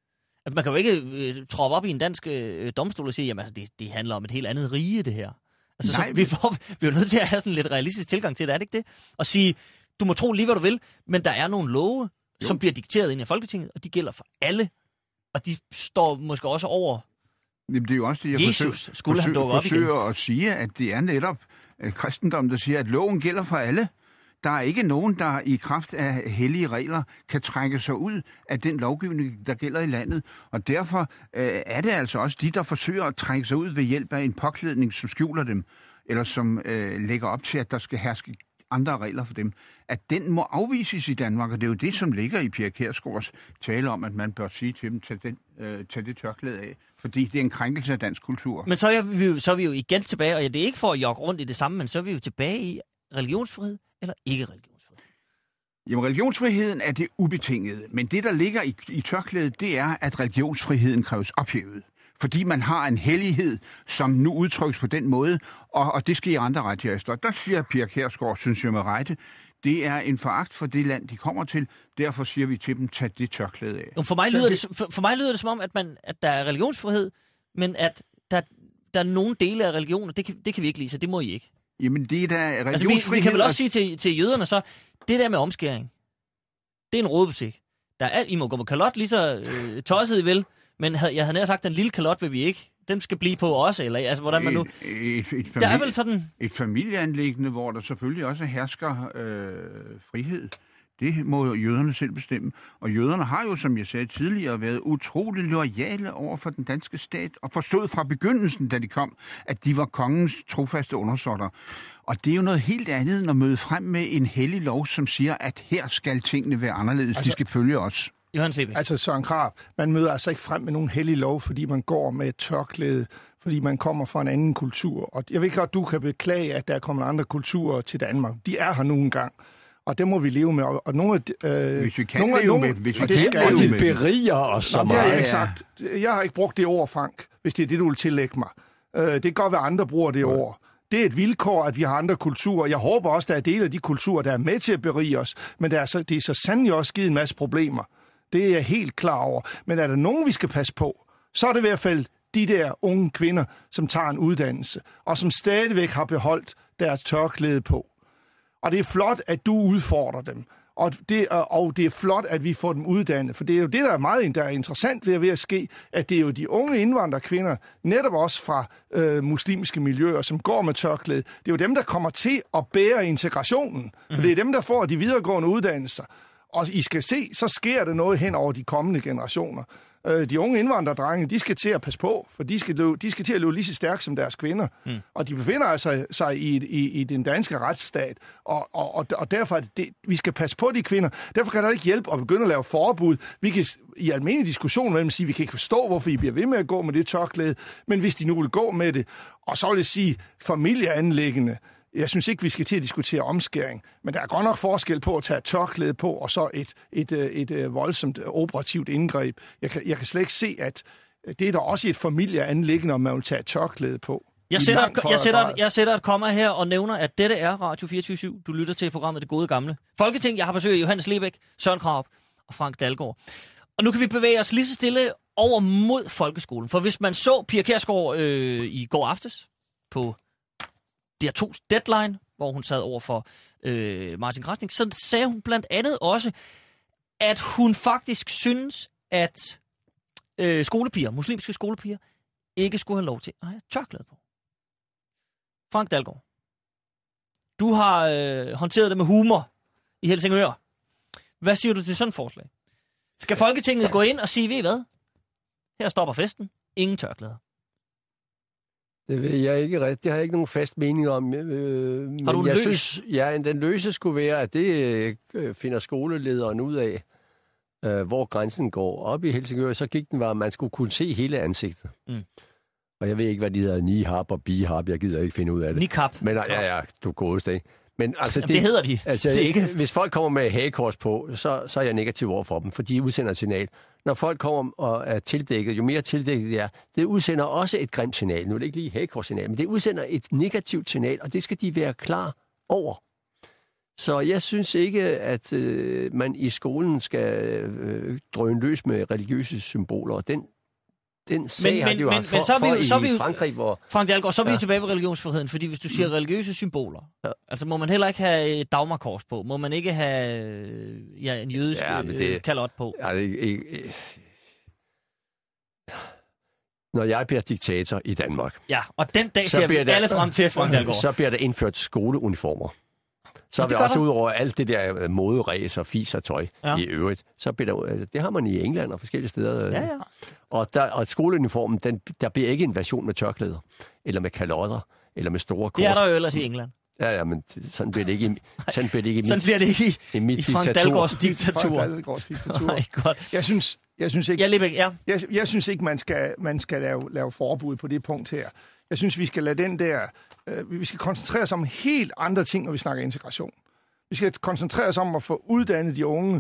Man kan jo ikke øh, troppe op i en dansk øh, domstol og sige, jamen altså, det, det handler om et helt andet rige, det her. Altså, så vi, får, vi er jo nødt til at have sådan en lidt realistisk tilgang til det, er det ikke det? Og sige, du må tro lige, hvad du vil, men der er nogle love, jo. som bliver dikteret ind i Folketinget, og de gælder for alle. Og de står måske også over Jamen, det er jo også det, jeg Jesus, forsøger, skulle han dukke op forsøger igen? at sige, at det er netop øh, kristendommen, der siger, at loven gælder for alle. Der er ikke nogen, der i kraft af hellige regler kan trække sig ud af den lovgivning, der gælder i landet. Og derfor øh, er det altså også de, der forsøger at trække sig ud ved hjælp af en påklædning, som skjuler dem, eller som øh, lægger op til, at der skal herske andre regler for dem, at den må afvises i Danmark, og det er jo det, som ligger i Pia Kjærsgaards tale om, at man bør sige til dem, tag, den, øh, tag det tørklæde af, fordi det er en krænkelse af dansk kultur. Men så er, vi, så er vi jo igen tilbage, og det er ikke for at jogge rundt i det samme, men så er vi jo tilbage i religionsfrihed eller ikke religionsfrihed. Jamen, religionsfriheden er det ubetingede, men det, der ligger i, i tørklædet, det er, at religionsfriheden kræves ophævet. Fordi man har en hellighed, som nu udtrykkes på den måde, og, og det skal I andre rette jer efter. Der siger Pia Kjærsgaard, synes jeg med rette, det er en foragt for det land, de kommer til. Derfor siger vi til dem, tag det tørklæde af. For mig lyder det, for, for mig lyder det som om, at, man, at der er religionsfrihed, men at der, der er nogle dele af religioner, det kan, det kan vi ikke lide, så det må I ikke. Jamen, det er da religionsfrihed. Altså, vi, vi kan vel også sige til, til jøderne så, det der med omskæring, det er en rådebutik. Der er, I må gå med kalot, lige så øh, tosset I vil, men havde, jeg havde nær sagt, den lille kalot vil vi ikke. Den skal blive på os, eller altså, hvordan man nu... Et, et, et, familie, der er vel sådan... et familieanliggende, hvor der selvfølgelig også hersker øh, frihed. Det må jøderne selv bestemme. Og jøderne har jo, som jeg sagde tidligere, været utrolig loyale over for den danske stat, og forstod fra begyndelsen, da de kom, at de var kongens trofaste undersåtter. Og det er jo noget helt andet, end at møde frem med en hellig lov, som siger, at her skal tingene være anderledes. Altså, de skal følge os. Altså Søren Krab, man møder altså ikke frem med nogen hellig lov, fordi man går med et tørklæde, fordi man kommer fra en anden kultur. Og jeg ved godt, du kan beklage, at der kommer andre kulturer til Danmark. De er her nogle gang. Og det må vi leve med. Og nogle øh, hvis vi kan nogle, leve nogle, med, hvis vi det skal de beriger os så meget. meget. Det har jeg ikke sagt. Jeg har ikke brugt det ord, Frank, hvis det er det, du vil tillægge mig. Øh, det kan godt være, andre bruger det ord. Det er et vilkår, at vi har andre kulturer. Jeg håber også, der er dele af de kulturer, der er med til at berige os. Men der er så, det er så sandelig også givet en masse problemer. Det er jeg helt klar over. Men er der nogen, vi skal passe på, så er det i hvert fald de der unge kvinder, som tager en uddannelse, og som stadigvæk har beholdt deres tørklæde på. Og det er flot, at du udfordrer dem. Og det, og det er flot, at vi får dem uddannet. For det er jo det, der er meget der er interessant ved at, ved at ske, at det er jo de unge indvandrerkvinder, netop også fra øh, muslimske miljøer, som går med tørklæde. Det er jo dem, der kommer til at bære integrationen. For det er dem, der får de videregående uddannelser. Og I skal se, så sker der noget hen over de kommende generationer. De unge indvandrerdrenge, de skal til at passe på, for de skal, løbe, de skal til at løbe lige så stærkt som deres kvinder. Mm. Og de befinder altså sig i, i, i den danske retsstat, og, og, og derfor er det, det, vi skal passe på de kvinder. Derfor kan der ikke hjælpe at begynde at lave forbud. Vi kan i almindelig diskussion mellem sige, at vi kan ikke forstå, hvorfor I bliver ved med at gå med det tørklæde, men hvis de nu vil gå med det, og så vil jeg sige familieanliggende. Jeg synes ikke, vi skal til at diskutere omskæring, men der er godt nok forskel på at tage et tørklæde på, og så et, et, et, et voldsomt operativt indgreb. Jeg kan, jeg kan slet ikke se, at det er der også et familieanliggende, om man vil tage et tørklæde på. Jeg sætter, et, jeg, sætter, jeg sætter et komma her og nævner, at dette er Radio fireogtyve syv. Du lytter til programmet Det Gode Gamle Folketing. Jeg har besøg af Johannes Lebæk, Søren Krab og Frank Dalgaard. Og nu kan vi bevæge os lige så stille over mod folkeskolen. For hvis man så Pia Kjærsgaard øh, i går aftes på D R to's Deadline, hvor hun sad over for øh, Martin Krasnik, så sagde hun blandt andet også, at hun faktisk synes, at øh, skolepiger, muslimske skolepiger, ikke skulle have lov til at have tørklæde på. Frank Dalgaard, du har øh, håndteret det med humor i Helsingør. Hvad siger du til sådan et forslag? Skal Folketinget gå ind og sige, ved I hvad? Her stopper festen. Ingen tørklæder. Det ved jeg ikke rigtigt. Det har jeg ikke nogen fast mening om. Øh, har du en jeg løs? Synes, ja, den løse skulle være, at det øh, finder skolelederen ud af, øh, hvor grænsen går. Op i Helsingør, så gik den var, at man skulle kunne se hele ansigtet. Mm. Og jeg ved ikke, hvad de hedder, nihab og bihab. Jeg gider ikke finde ud af det. Nikab. Men ja, ja, du godeste. Men altså, det, det hedder de. Altså, det ikke. Hvis folk kommer med hagekors på, så, så er jeg negativ over for dem, for de udsender et signal. Når folk kommer og er tildækket, jo mere tildækket det er, det udsender også et grimt signal. Nu er det ikke lige hagekors-signal, men det udsender et negativt signal, og det skal de være klar over. Så jeg synes ikke, at øh, man i skolen skal øh, drøne løs med religiøse symboler. Den, den sag men, har men, de jo men, haft for, men, så er vi, for så er vi, i Frankrig, hvor... Frank Dalgaard, så er vi ja. jo tilbage ved religionsfriheden, fordi hvis du siger mm. religiøse symboler, ja. altså må man heller ikke have et dagmarkors på, må man ikke have ja, en jødisk ja, det, kalot på. Ja, det, øh, øh, når jeg bliver diktator i Danmark... Ja, og den dag ser vi der, alle frem til, Frank Dalgaard. Så bliver der indført skoleuniformer. Så er vi også ud over alt det der moderæs og fis og tøj ja. i øvrigt. Så bliver der, det har man i England og forskellige steder. Ja, ja. Og, der, og skoleuniformen, den, der bliver ikke en version med tørklæder, eller med kalotter, eller med store kors. Det er der jo ellers i England. Ja, ja, men sådan bliver det ikke i, sådan bliver det ikke i mit, sådan bliver det ikke i, i, mit i Frank Dalgaards diktatur. Frank Dalgaards diktatur. Nej, godt. Jeg synes, jeg synes ikke, ja, Libæk, ja. jeg, jeg synes ikke man skal, man skal lave, lave forbud på det punkt her. Jeg synes, vi skal lade den der... Øh, vi skal koncentrere os om helt andre ting, når vi snakker integration. Vi skal koncentrere os om at få uddannet de unge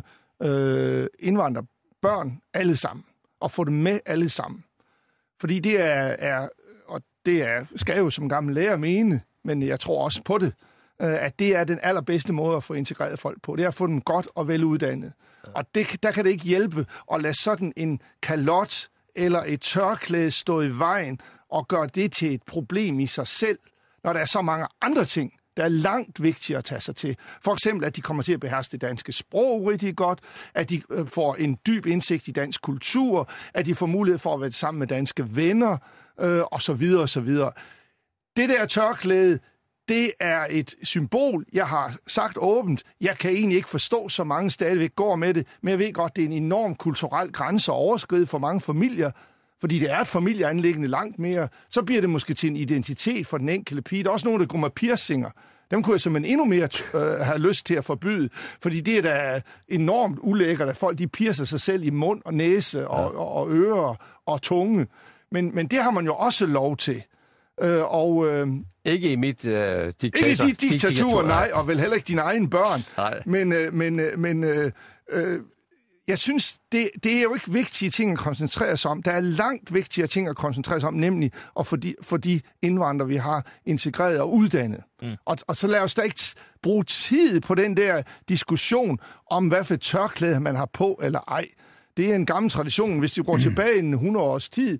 øh, indvandrerbørn alle sammen, og få dem med alle sammen. Fordi det er, er og det er, skal jo som gammel lærer mene, men jeg tror også på det, øh, at det er den allerbedste måde at få integreret folk på. Det er at få dem godt og veluddannet. Og det, der kan det ikke hjælpe at lade sådan en kalot eller et tørklæde stå i vejen og gøre det til et problem i sig selv, når der er så mange andre ting, der er langt vigtigere at tage sig til. For eksempel, at de kommer til at beherske det danske sprog rigtig godt, at de får en dyb indsigt i dansk kultur, at de får mulighed for at være sammen med danske venner, øh, og så videre, og så videre. Det der tørklæde, det er et symbol, jeg har sagt åbent. Jeg kan egentlig ikke forstå, så mange stadigvæk går med det, men jeg ved godt, det er en enorm kulturel grænse at overskride for mange familier, fordi det er et familieanliggende langt mere, så bliver det måske til en identitet for den enkelte pige. Der er også nogen, der går med piercinger. Dem kunne jeg simpelthen endnu mere øh, have lyst til at forbyde, fordi det er da enormt ulækkert, at folk de piercer sig selv i mund og næse og, ja. og, og ører og tunge. Men, men det har man jo også lov til. Øh, og, øh, ikke i mit øh, diktator. Ikke i dit diktatur, nej, og vel heller ikke dine egne børn. Nej. Men, øh, men, øh, men øh, øh, jeg synes, det, det er jo ikke vigtige ting at koncentrere sig om. Der er langt vigtigere ting at koncentrere sig om, nemlig at få de, for de indvandrere, vi har integreret og uddannet. Mm. Og, og så lad os da ikke bruge tid på den der diskussion om, hvad for tørklæde man har på eller ej. Det er en gammel tradition. Hvis du går mm. tilbage en hundrede års tid,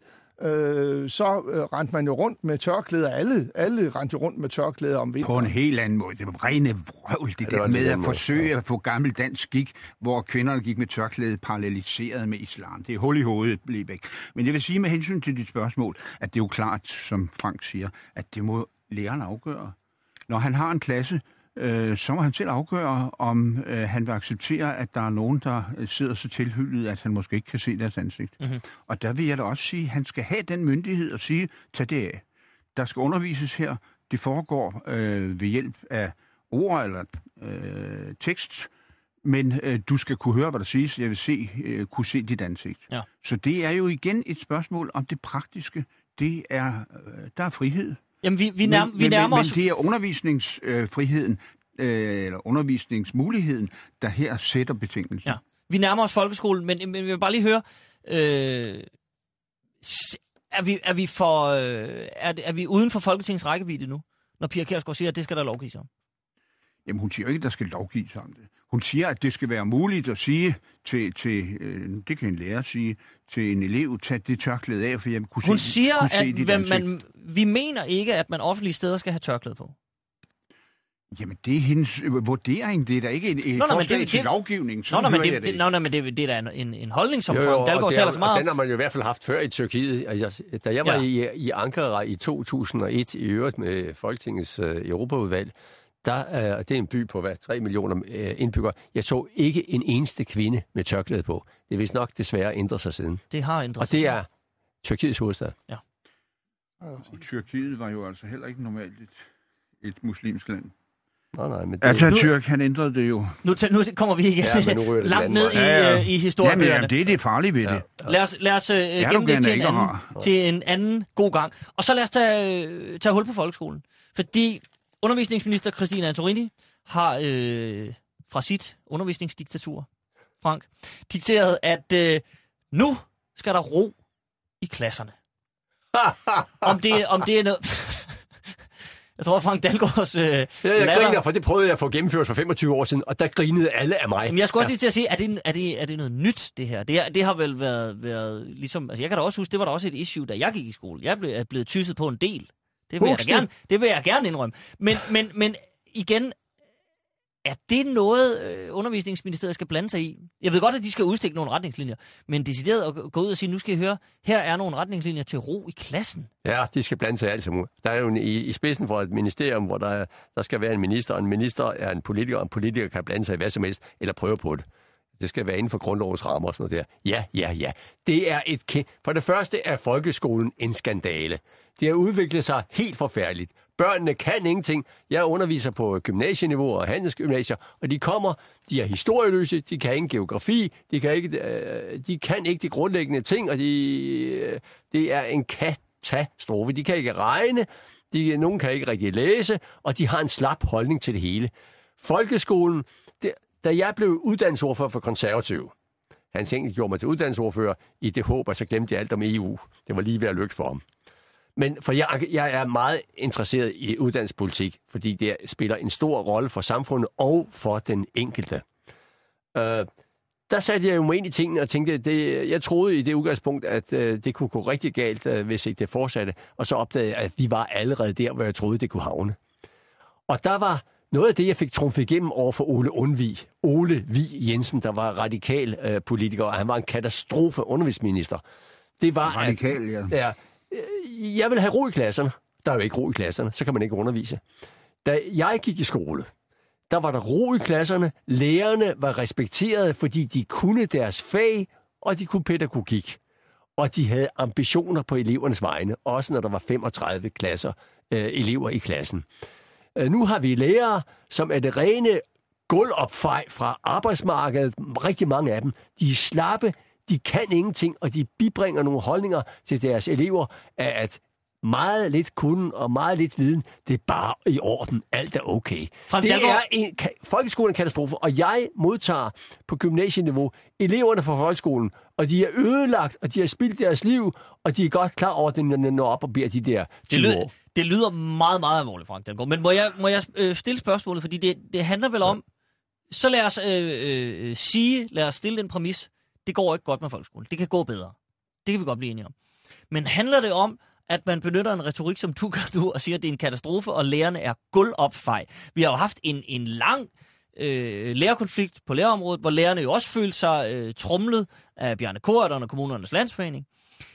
øh, så øh, rendte man jo rundt med tørklæder. Alle, alle rendte rundt med tørklæder om vinteren. På en helt anden måde. Det var rene vrøvl, det, det der med at forsøge ja. at få gammel dansk skik, hvor kvinderne gik med tørklæde paralleliseret med islam. Det er hul i hovedet, Libæk. Men jeg vil sige med hensyn til dit spørgsmål, at det er jo klart, som Frank siger, at det må læreren afgøre. Når han har en klasse, øh, så må han selv afgøre, om øh, han vil acceptere, at der er nogen, der sidder så tilhyllet, at han måske ikke kan se deres ansigt. Mm-hmm. Og der vil jeg da også sige, at han skal have den myndighed og sige, tag det af. Der skal undervises her. Det foregår øh, ved hjælp af ord eller øh, tekst, men øh, du skal kunne høre, hvad der siges. Jeg vil se, øh, kunne se dit ansigt. Ja. Så det er jo igen et spørgsmål om det praktiske. Det er, øh, der er frihed. Jamen, vi, vi, nærm- men, vi nærmer men, os... Men det er undervisningsfriheden, øh, eller undervisningsmuligheden, der her sætter betingelsen. Ja. Vi nærmer os folkeskolen, men, men jeg vil bare lige høre, øh, er, vi, er, vi for, øh, er, er vi uden for Folketingets rækkevidde nu, når Pia Kjærsgaard siger, at det skal der lovgives om? Jamen, hun siger ikke, at der skal lovgives om det. Hun siger, at det skal være muligt at sige til, til øh, det kan en lærer sige, til en elev, tag det tørklæde af, for jeg kunne hun se, siger, kunne at se man, man, vi mener ikke, at man offentlige steder skal have tørklæde på. Jamen, det er hendes vurdering. Det er da ikke et, et nå, forslag det, til det, lovgivning. Nå, nå, men det, det, nå, nå, men det, det er da en, en holdning, som Frank Dalgaard taler så meget om. Den har man jo i hvert fald haft før i Tyrkiet. Altså, da jeg var ja. i, i Ankara i to tusind og et, i øvrigt med Folketingets uh, Europaudvalg, der er det er en by på hvad, tre millioner uh, indbyggere. Jeg så ikke en eneste kvinde med tørklæde på. Det er vist nok desværre ændret sig siden. Det har ændret sig. Og det er Tyrkiets hovedstad. Ja. Og Tyrkiet var jo altså heller ikke normalt et, et muslimsk land. Nej, nej, men det... Atatürk, han ændrede det jo. Nu, t- nu kommer vi igen ja, langt ned i, ja, ja. i historiebøgerne. Jamen, det er det farlige ved ja. det. Lad os, lad os uh, gemme det til en, anden, til en anden god gang. Og så lad os tage, tage hul på folkeskolen. Fordi undervisningsminister Christine Antorini har øh, fra sit undervisningsdiktatur, Frank, dikteret, at øh, nu skal der ro i klasserne. om, det, om det er noget... Jeg tror, Frank Dalgaards... Øh, ja, jeg griner, for det prøvede jeg at få gennemført for femogtyve år siden, og der grinede alle af mig. Men jeg skulle også ja. lige til at sige, er det, er det, er det noget nyt, det her? Det, er, det har vel været, været ligesom... Altså, jeg kan da også huske, det var da også et issue, da jeg gik i skole. Jeg blev, er blevet tysset på en del. Det vil, jeg da gerne, det vil jeg gerne indrømme. Men, men, men igen... Er det noget, øh, undervisningsministeriet skal blande sig i? Jeg ved godt, at de skal udstikke nogle retningslinjer, men decideret at gå ud og sige, nu skal I høre, her er nogle retningslinjer til ro i klassen. Ja, de skal blande sig alt sammen. Der er jo en, i, i spidsen for et ministerium, hvor der, der skal være en minister, og en minister er en politiker, og en politiker kan blande sig i hvad som helst, eller prøve på det. Det skal være inden for grundlovens rammer og sådan noget der. Ja, ja, ja. Det er et ke- For det første er folkeskolen en skandale. Det har udviklet sig helt forfærdeligt. Børnene kan ingenting. Jeg underviser på gymnasieniveau og handelsgymnasier, og de kommer, de er historieløse, de kan ikke geografi, de kan ikke, øh, de kan ikke de grundlæggende ting, og de, øh, det er en katastrofe. De kan ikke regne, de, nogen kan ikke rigtig læse, og de har en slap holdning til det hele. Folkeskolen, det, da jeg blev uddannelsesordfører for konservative, Hans Engel gjorde mig til uddannelsesordfører i det håb, og så glemte jeg alt om E U. Det var lige ved at lykkes for ham. Men for jeg, jeg er meget interesseret i uddannelsespolitik, fordi det spiller en stor rolle for samfundet og for den enkelte. Uh, der satte jeg jo mig ind i tingene og tænkte, det, jeg troede i det udgangspunkt, at uh, det kunne gå rigtig galt, uh, hvis ikke det fortsatte. Og så opdagede jeg, at vi var allerede der, hvor jeg troede, det kunne havne. Og der var noget af det, jeg fik trumfet igennem over for Ole Undvig. Ole Vig Jensen, der var radikal uh, politiker, og han var en katastrofe undervisningsminister. Det var radikal, ja. ja. Jeg vil have ro i klasserne. Der er jo ikke ro i klasserne, så kan man ikke undervise. Da jeg gik i skole, der var der ro i klasserne. Lærerne var respekteret, fordi de kunne deres fag, og de kunne pædagogik. Og de havde ambitioner på elevernes vegne, også når der var femogtredive klasser øh, elever i klassen. Øh, nu har vi lærere, som er det rene gulvopfej fra arbejdsmarkedet. Rigtig mange af dem, de er slappe, de kan ingenting, og de bibringer nogle holdninger til deres elever af, at meget lidt kunden og meget lidt viden, det er bare i orden. Alt er okay. Frank, det er en folkeskolen en katastrofe, og jeg modtager på gymnasieniveau eleverne fra folkeskolen, og de er ødelagt, og de har spildt deres liv, og de er godt klar over, at de når op og bliver de der tyve år. Det lyder meget, meget alvorligt, Frank Dalgaard. Men må jeg, må jeg øh, stille spørgsmålet, fordi det, det handler vel om, så lad os øh, øh, sige, lad os stille en præmis, det går ikke godt med folkeskolen. Det kan gå bedre. Det kan vi godt blive enige om. Men handler det om, at man benytter en retorik, som du gør nu, og siger, at det er en katastrofe, og lærerne er gulvopfej? Vi har jo haft en, en lang øh, lærerkonflikt på lærerområdet, hvor lærerne jo også følte sig øh, tromlet af Bjarne Corydon og Kommunernes Landsforening.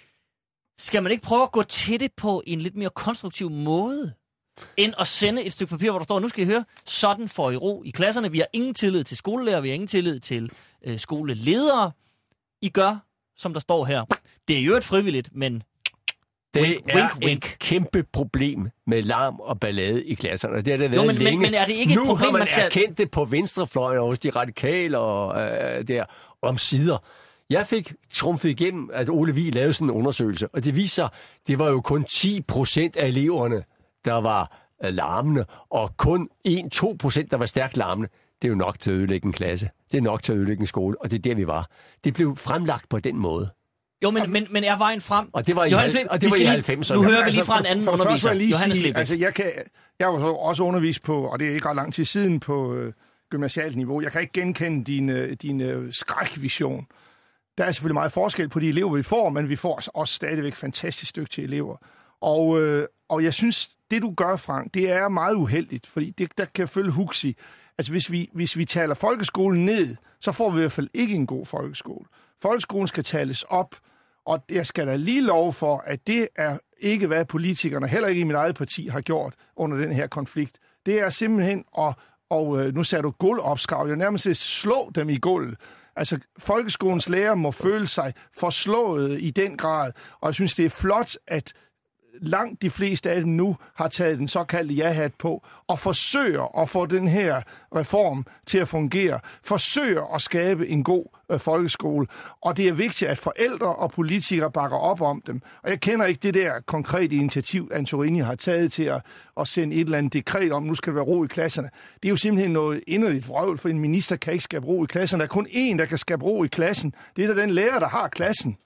Skal man ikke prøve at gå til det på en lidt mere konstruktiv måde, end at sende et stykke papir, hvor der står, nu skal I høre, sådan får I ro i klasserne. Vi har ingen tillid til skolelærer, vi har ingen tillid til øh, skoleledere. I gør, som der står her. Det er jo et frivilligt, men det wink, er wink, wink. et kæmpe problem med larm og ballade i klasserne. Det har det været jo, men, længe. Men, men er det ikke nu et problem, har man, man skal... erkendt det på venstrefløjen og hos de radikale og øh, der om sider. Jeg fik trumfet igennem, at Ole Vig lavede sådan en undersøgelse, og det viser, det var jo kun ti procent af eleverne, der var øh, larmende, og kun en til to procent, der var stærkt larmende. Det er jo nok til at ødelægge en klasse. Det er nok til at ødelægge en skole, og det er der, vi var. Det blev fremlagt på den måde. Jo, men, men, men er vejen frem? Og det var i, Johannes, og det var i halvfemserne. Nu hører vi lige fra en anden for, for underviser, Johannes sige, altså, jeg, kan, jeg har også undervist på, og det er ikke ret lang tid siden, på øh, gymnasialt niveau. Jeg kan ikke genkende din, øh, din øh, skrækvision. Der er selvfølgelig meget forskel på de elever, vi får, men vi får også stadigvæk fantastisk dygtige elever. Og, øh, og jeg synes, det du gør, Frank, det er meget uheldigt, fordi det, der kan følge Huxi. Altså, hvis vi, hvis vi taler folkeskolen ned, så får vi i hvert fald ikke en god folkeskole. Folkeskolen skal tales op, og jeg skal da lige love for, at det er ikke, hvad politikerne, heller ikke i mit eget parti, har gjort under den her konflikt. Det er simpelthen, og, og nu sagde du gulvopskrav, jeg nærmest at slå dem i gulvet. Altså, folkeskolens lærer må føle sig forslået i den grad, og jeg synes, det er flot, at langt de fleste af dem nu har taget den såkaldte ja-hat på og forsøger at få den her reform til at fungere. Forsøger at skabe en god øh, folkeskole. Og det er vigtigt, at forældre og politikere bakker op om dem. Og jeg kender ikke det der konkrete initiativ, Antorini har taget til at, at sende et eller andet dekret om, nu skal der være ro i klasserne. Det er jo simpelthen noget inderligt vrøvl, for en minister kan ikke skabe ro i klasserne. Der er kun én, der kan skabe ro i klassen. Det er da den lærer, der har klassen.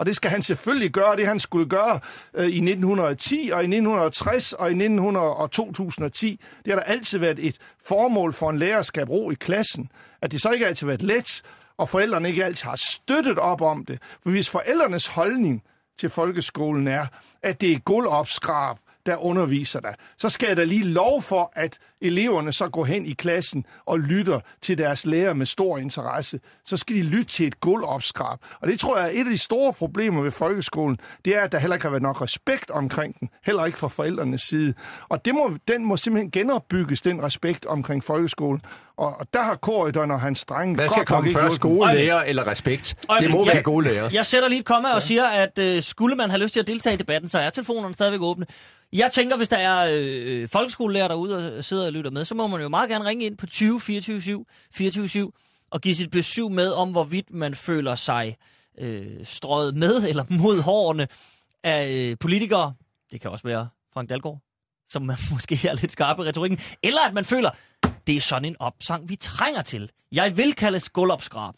Og det skal han selvfølgelig gøre, det han skulle gøre øh, i nitten ti og i nitten tres og i nitten hundrede og to tusind og ti. Det har der altid været et formål for en lærer at skabe ro i klassen. At det så ikke altid har været let, og forældrene ikke altid har støttet op om det. For hvis forældrenes holdning til folkeskolen er, at det er gulvopskrab, der underviser dig, så skal der lige lov for, at eleverne så går hen i klassen og lytter til deres lærer med stor interesse. Så skal de lytte til et gulvopskrab. Og det tror jeg er et af de store problemer ved folkeskolen, det er, at der heller ikke har været nok respekt omkring den, heller ikke fra forældrenes side. Og det må, den må simpelthen genopbygges, den respekt omkring folkeskolen. Og, og der har Corydon og hans drenge... Hvad skal komme først, gode lærer eller respekt? Øjeblik. Det må jeg, være gode lærer. Jeg sætter lige et komma og siger, at øh, skulle man have lyst til at deltage i debatten, så er telefonerne stadigvæk åbne. Jeg tænker, hvis der er øh, folkeskolelærer derude og sidder og lytter med, så må man jo meget gerne ringe ind på tyve fireogtyve syv fireogtyve syv og give sit besøg med om, hvorvidt man føler sig øh, strøget med eller mod hårene af øh, politikere. Det kan også være Frank Dalgaard, som man måske er lidt skarp i retorikken. Eller at man føler, det er sådan en opsang, vi trænger til. Jeg vil kaldes gulvopskrab.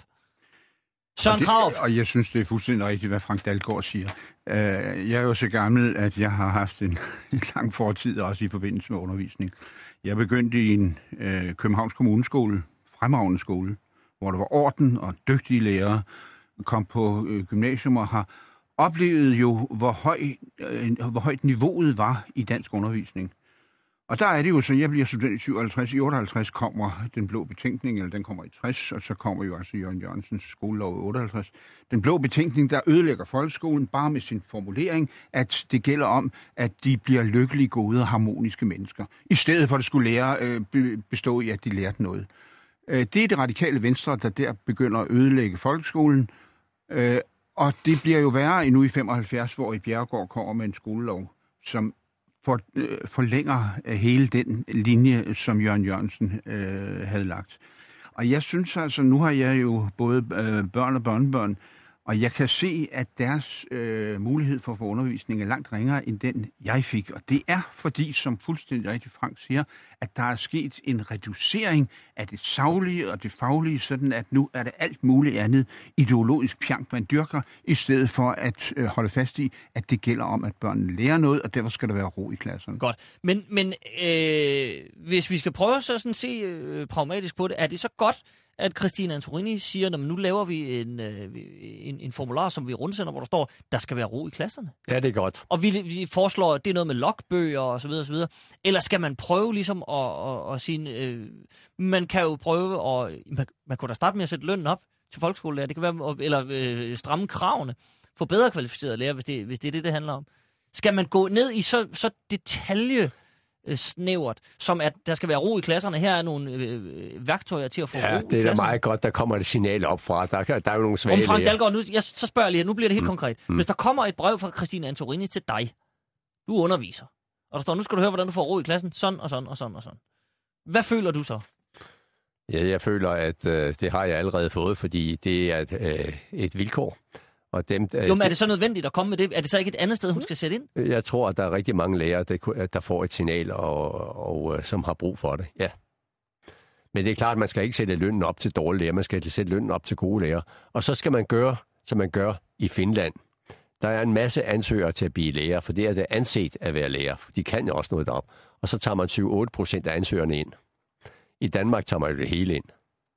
Søren Krarup. Og jeg synes, det er fuldstændig rigtigt, hvad Frank Dalgaard siger. Uh, jeg er jo så gammel, at jeg har haft en, en lang fortid, også i forbindelse med undervisning. Jeg begyndte i en uh, Københavns Kommuneskole, fremragende skole, hvor der var orden og dygtige lærere, kom på uh, gymnasium og har oplevet jo, hvor, høj, uh, hvor højt niveauet var i dansk undervisning. Og der er det jo så, jeg bliver student i syvoghalvtreds, i otteoghalvtreds kommer den blå betænkning, eller den kommer i tres, og så kommer jo altså Jørgen Jørgensens skolelov i otteoghalvtreds. Den blå betænkning, der ødelægger folkeskolen bare med sin formulering, at det gælder om, at de bliver lykkelige, gode og harmoniske mennesker. I stedet for at det skulle lære, øh, bestå i, at de lærte noget. Øh, det er det radikale venstre, der der begynder at ødelægge folkeskolen. Øh, og det bliver jo værre endnu i femoghalvfjerds, hvor i Bjerregaard kommer med en skolelov, som For, øh, forlænger hele den linje, som Jørgen Jørgensen øh, havde lagt. Og jeg synes altså, nu har jeg jo både øh, børn og børnebørn, og jeg kan se, at deres øh, mulighed for at få undervisning er langt ringere end den, jeg fik. Og det er fordi, som fuldstændig rigtigt Frank siger, at der er sket en reducering af det saglige og det faglige, sådan at nu er det alt muligt andet ideologisk pjank, man dyrker, i stedet for at øh, holde fast i, at det gælder om, at børnene lærer noget, og derfor skal der være ro i klasserne. Godt. Men, men øh, hvis vi skal prøve så sådan se øh, pragmatisk på det, er det så godt, at Christine Antorini siger, at nu laver vi en, en, en formular, som vi rundsender, hvor der står, der skal være ro i klasserne. Ja, det er godt. Og vi, vi foreslår, at det er noget med logbøger og så videre, og så videre. Eller skal man prøve ligesom at, at, at sige, øh, man kan jo prøve, at, man, man kunne da starte med at sætte lønnen op til folkeskolelærer, det kan være, eller øh, stramme kravene, få bedre kvalificerede lærer, hvis det, hvis det er det, det handler om. Skal man gå ned i så, så detalje, snævert, som at der skal være ro i klasserne. Her er nogle øh, værktøjer til at få ja, ro i klasserne. det er da meget godt, der kommer et signal op fra. Der, der er jo nogle svage Om Frank Dalgaard, nu, jeg, så spørger jeg lige, nu bliver det helt mm. konkret. Mm. Hvis der kommer et brev fra Christine Antorini til dig, du underviser, og der står, nu skal du høre, hvordan du får ro i klassen, sådan og sådan og sådan og sådan. Hvad føler du så? Ja, jeg føler, at øh, det har jeg allerede fået, fordi det er et, øh, et vilkår. Og dem, øh, jo, men er det så nødvendigt at komme med det? Er det så ikke et andet sted, hun skal sætte ind? Jeg tror, at der er rigtig mange lærere, der, der får et signal, og, og, og som har brug for det. Ja. Men det er klart, at man skal ikke sætte lønnen op til dårlige lærere, man skal sætte lønnen op til gode lærere. Og så skal man gøre, som man gør i Finland. Der er en masse ansøgere til at blive lærer, for det er det anset at være lærer. De kan jo også noget derop. Og så tager man syv otte procent af ansøgerne ind. I Danmark tager man jo det hele ind.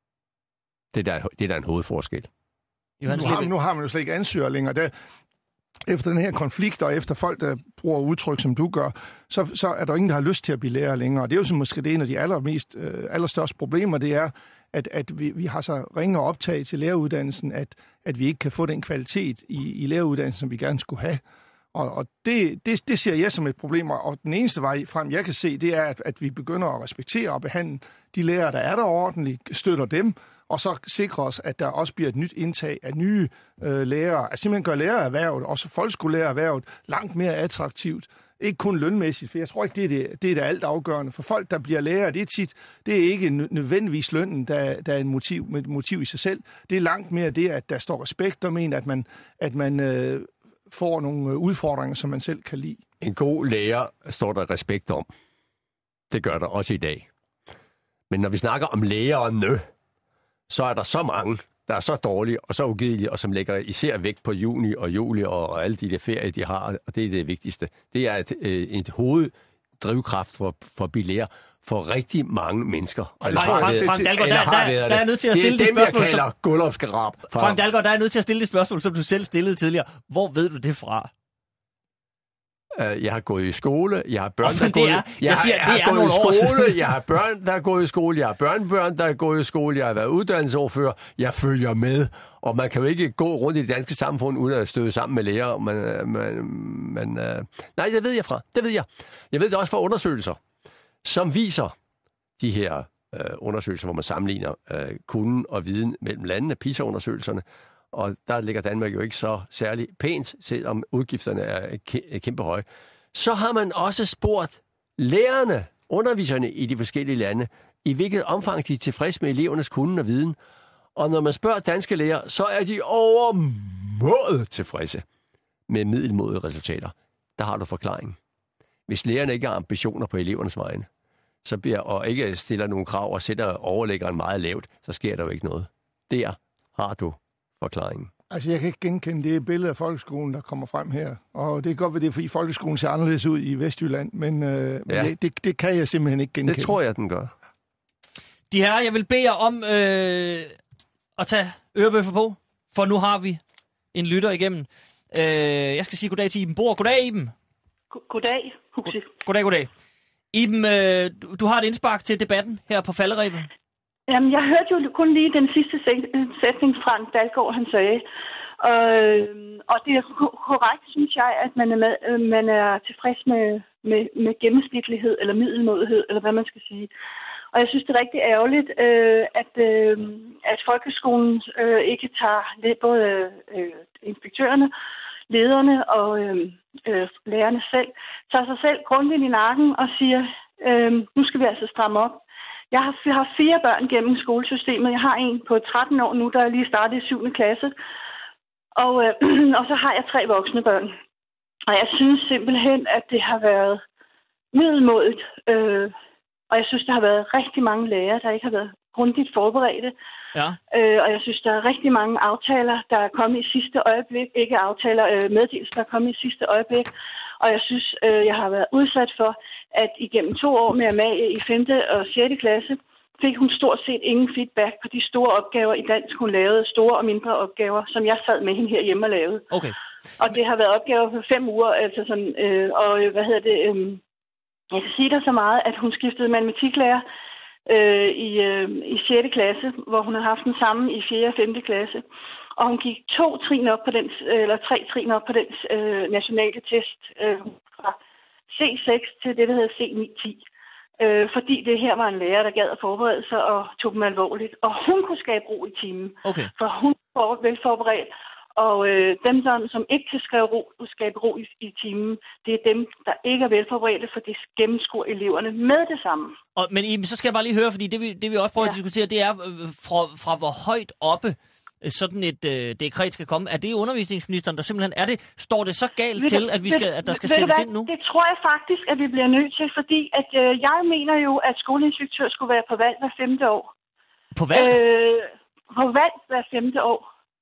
Det er der, det er der en hovedforskel. Nu har, nu har man jo slet ikke ansøger længere. Det, efter den her konflikt, og efter folk, der bruger udtryk, som du gør, så, så er der ingen, der har lyst til at blive lærer længere. Og det er jo så måske det en af de allermest, øh, allerstørste problemer, det er, at, at vi, vi har så ringe optag til læreruddannelsen, at, at vi ikke kan få den kvalitet i, i læreruddannelsen, som vi gerne skulle have. Og, og det, det, det ser jeg som et problem, og den eneste vej frem, jeg kan se, det er, at, at vi begynder at respektere og behandle de lærere, der er der ordentligt, støtter dem, og så sikrer os, at der også bliver et nyt indtag af nye øh, lærere. Altså simpelthen gør lærererhvervet, også folkeskolelærererhvervet, langt mere attraktivt. Ikke kun lønmæssigt, for jeg tror ikke, det er det, det er det alt afgørende. For folk, der bliver lærere, det er tit, det er ikke nødvendigvis lønnen, der, der er en motiv, et motiv i sig selv. Det er langt mere det, at der står respekt om en, at man, at man øh, får nogle udfordringer, som man selv kan lide. En god lærer står der respekt om. Det gør der også i dag. Men når vi snakker om lærerne, så er der så mange, der er så dårlige og så ugidelige, og som lægger især vægt på juni og juli og, og alle de der ferier, de har, og det er det vigtigste. Det er et, et hoveddrivkraft for, for bilære for rigtig mange mennesker. Og Frank, Frank, Frank Dalgaard, der, der, der er nødt til at stille det, det spørgsmål. Det er dem, jeg kalder Gullofskarab. Frank Dalgaard, der er nødt til at stille det spørgsmål, som du selv stillede tidligere. Hvor ved du det fra? Jeg har gået i skole, jeg har børn, oh, der er gået, er, jeg, jeg siger, jeg det har er gået i skole, år jeg har børn, der er gået i skole, jeg har børnebørn, der er gået i skole, jeg har været uddannelsesordfører, jeg følger med, og man kan jo ikke gå rundt i det danske samfund uden at støde sammen med lærere. Man, man, man, uh... Nej, det ved jeg fra, det ved jeg. Jeg ved det også fra undersøgelser, som viser de her uh, undersøgelser, hvor man sammenligner uh, kunden og viden mellem landene, PISA-undersøgelserne, og der ligger Danmark jo ikke så særlig pænt, selvom udgifterne er kæmpe høje. Så har man også spurgt lærerne, underviserne i de forskellige lande, i hvilket omfang de er tilfredse med elevernes kunden og viden. Og når man spørger danske lærere, så er de overmåde tilfredse med middelmådige resultater. Der har du forklaringen. Hvis lærerne ikke har ambitioner på elevernes vegne, så bliver, og ikke stiller nogen krav og sætter overlæggeren meget lavt, så sker der jo ikke noget. Der har du forklaringen. Altså, jeg kan ikke genkende det billede af folkeskolen, der kommer frem her. Og det er godt, at det er, fordi folkeskolen ser anderledes ud i Vestjylland, men, øh, men ja. det, det, det kan jeg simpelthen ikke genkende. Det tror jeg, den gør. De her, jeg vil bede jer om øh, at tage ørebøffer på, for nu har vi en lytter igennem. Øh, jeg skal sige goddag til Iben Bohr. Goddag, Iben. Goddag, Huxi. Goddag, goddag. Iben, øh, du har et indspark til debatten her på falderebet. Jamen, jeg hørte jo kun lige den sidste sætning, Frank Dalgaard, han sagde. Og, og det er korrekt, synes jeg, at man er, med, man er tilfreds med, med, med gennemsnitlighed eller middelmådighed, eller hvad man skal sige. Og jeg synes, det er rigtig ærgerligt, øh, at, øh, at folkeskolen øh, ikke tager både øh, inspektørerne, lederne og øh, øh, lærerne selv, tager sig selv grundigt i nakken og siger, øh, nu skal vi altså stramme op. Jeg har, jeg har fire børn gennem skolesystemet. Jeg har en på tretten år nu, der er lige startet i syvende klasse. Og, øh, og så har jeg tre voksne børn. Og jeg synes simpelthen, at det har været middelmådigt. Øh, og jeg synes, der har været rigtig mange lærere, der ikke har været grundigt forberedte. Ja. Øh, og jeg synes, der er rigtig mange aftaler, der er kommet i sidste øjeblik. Ikke aftaler, øh, meddelelser, der er kommet i sidste øjeblik. Og jeg synes, øh, jeg har været udsat for, at igennem to år med Amalie i femte og sjette klasse, fik hun stort set ingen feedback på de store opgaver i dansk, hun lavede. Store og mindre opgaver, som jeg sad med hende herhjemme og lavede. Okay. Og det har været opgaver for fem uger. Altså sådan, øh, og hvad hedder det? Øh, jeg kan sige der så meget, at hun skiftede matematiklærer øh, i, øh, i sjette klasse, hvor hun har haft den samme i fjerde og femte klasse. Og hun gik to trin op på den, eller tre trin op på den øh, nationale test øh, fra C seks til det, der hedder C ni ti. Øh, fordi det her var en lærer, der gad at forberede sig og tog dem alvorligt. Og hun kunne skabe ro i timen. Okay. For hun var velforberedt. Og øh, dem, som, som ikke kan skrive ro, skabe ro i, i timen, det er dem, der ikke er velforberedte, for det gennemskuer eleverne med det samme. Og, men Iben, så skal jeg bare lige høre, fordi det vi, det vi også prøver ja. at diskutere, det er øh, fra, fra hvor højt oppe sådan et øh, dekret skal komme. Er det undervisningsministeren, der simpelthen er det? Står det så galt det, til, at, vi skal, at der skal sættes ind nu? Det tror jeg faktisk, at vi bliver nødt til, fordi at, øh, jeg mener jo, at skoleinspektør skulle være på valg hver femte år. På valg? Øh, på valg hver femte år.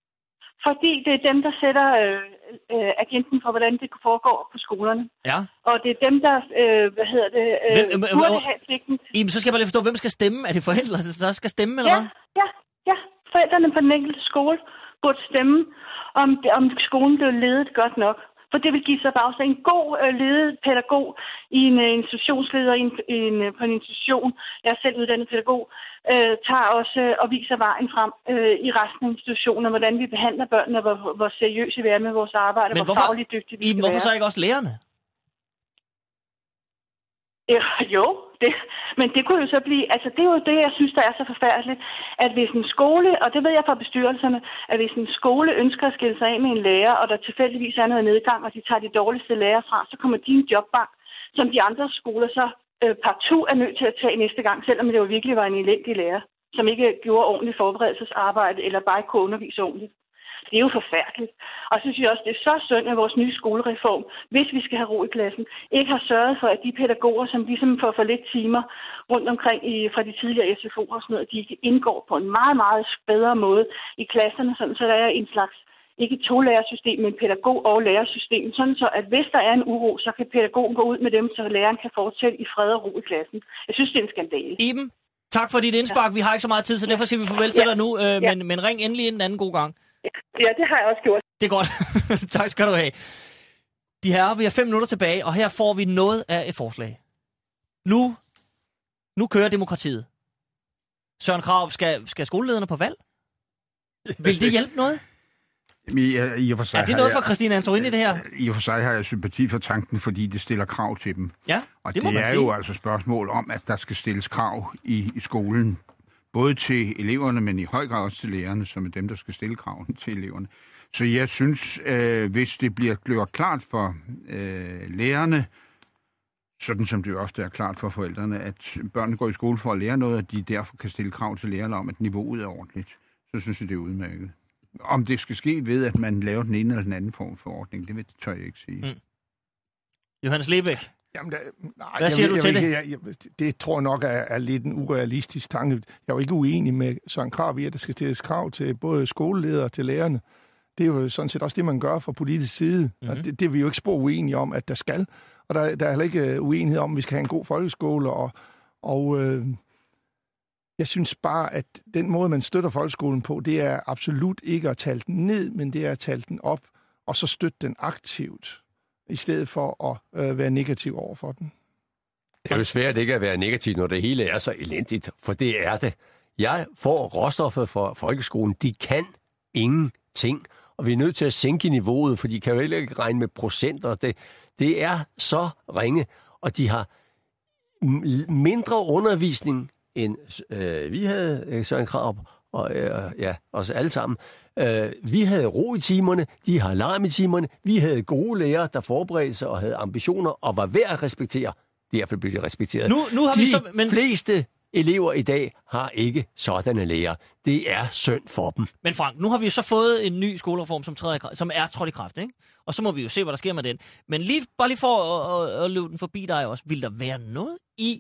Fordi det er dem, der sætter øh, øh, agenten for, hvordan det foregår på skolerne. Ja. Og det er dem, der, øh, hvad hedder det, øh, hvem, øh, burde have pligten. Jamen, så skal jeg bare lige forstå, hvem skal stemme? Er det forældre, der skal stemme, eller ja, hvad? Ja, ja. Forældrene på den enkelte skole burde stemme, om, om skolen blev ledet godt nok. For det vil give sig bare en god øh, ledet pædagog i en uh, institutionsleder i en, i en, uh, på en institution. Jeg er selv uddannet pædagog. Øh, tager også øh, og viser vejen frem øh, i resten af institutionen, hvordan vi behandler børnene, hvor, hvor seriøse vi er med vores arbejde, men hvor hvorfor, fagligt dygtige vi Iben, skal hvorfor være. så ikke også lærerne? Ja, jo, det, men det kunne jo så blive, altså det er jo det, jeg synes, der er så forfærdeligt, at hvis en skole, og det ved jeg fra bestyrelserne, at hvis en skole ønsker at skille sig af med en lærer, og der tilfældigvis er noget nedgang, og de tager de dårligste lærere fra, så kommer de en jobbank, som de andre skoler så øh, partout er nødt til at tage næste gang, selvom det jo virkelig var en elendig lærer, som ikke gjorde ordentligt forberedelsesarbejde, eller bare ikke kunne undervise ordentligt. Det er jo forfærdeligt. Og så synes jeg også, det er så synd, at vores nye skolereform, hvis vi skal have ro i klassen, ikke har sørget for, at de pædagoger, som ligesom får for lidt timer rundt omkring i, fra de tidligere S F O'er og sådan noget, de indgår på en meget, meget bedre måde i klasserne, sådan, så der er en slags ikke et to-lærersystem, men pædagog- og lærersystem, sådan så, at hvis der er en uro, så kan pædagogen gå ud med dem, så læreren kan fortsætte i fred og ro i klassen. Jeg synes, det er en skandale. Iben, tak for dit indspark. Ja. Vi har ikke så meget tid, så derfor siger vi farvel til ja. dig nu, øh, ja. men, men ring endelig en anden god gang. Ja, det har jeg også gjort. Det er godt. Tak skal du have. De her, vi har fem minutter tilbage, og her får vi noget af et forslag. Nu, nu kører demokratiet. Søren Krarup, skal, skal skolelederne på valg? Vil det hjælpe noget? I, i og for sig er det noget for Christine Antorini, det her? I og for sig har jeg sympati for tanken, fordi det stiller krav til dem. Ja, og det må det man er sige. jo altså spørgsmål om, at der skal stilles krav i, i skolen. Både til eleverne, men i høj grad også til lærerne, som er dem, der skal stille kravene til eleverne. Så jeg synes, øh, hvis det bliver gjort klart for øh, lærerne, sådan som det jo ofte er klart for forældrene, at børnene går i skole for at lære noget, at de derfor kan stille krav til lærerne om, at niveauet er ordentligt, så synes jeg, det er udmærket. Om det skal ske ved, at man laver den ene eller den anden form for ordning, det tør jeg ikke sige. Mm. Johannes Lebæk, Jamen, der, nej, hvad siger jeg, du til jeg, det? Jeg, jeg, jeg, det tror jeg nok er, er lidt en urealistisk tanke. Jeg er jo ikke uenig med Søren Krarup i, at der skal stilles krav til både skoleledere og til lærerne. Det er jo sådan set også det, man gør fra politisk side. Mm-hmm. Det, det er vi jo ikke spor uenige om, at der skal. Og der, der er heller ikke uenighed om, at vi skal have en god folkeskole. Og, og øh, jeg synes bare, at den måde, man støtter folkeskolen på, det er absolut ikke at tale den ned, men det er at tale den op, og så støtte den aktivt, i stedet for at øh, være negativ over for den. Det er jo svært ikke at være negativ, når det hele er så elendigt, for det er det. Jeg får råstoffet for folkeskolen. De kan ingenting, og vi er nødt til at sænke niveauet, for de kan jo heller ikke regne med procenter. Det, det er så ringe, og de har mindre undervisning, end øh, vi havde, Søren Krarup, og øh, ja, os alle sammen. Øh, vi havde ro i timerne, de har larm i timerne, vi havde gode lærere, der forberedte sig og havde ambitioner og var værd at respektere. Derfor blev de respekteret. Nu, nu har de vi så, men... fleste elever i dag har ikke sådanne lærere. Det er synd for dem. Men Frank, nu har vi jo så fået en ny skolereform, som, træder, som er trådt i kraft, ikke? Og så må vi jo se, hvad der sker med den. Men lige, bare lige for at, at, at løbe den forbi dig også, vil der være noget i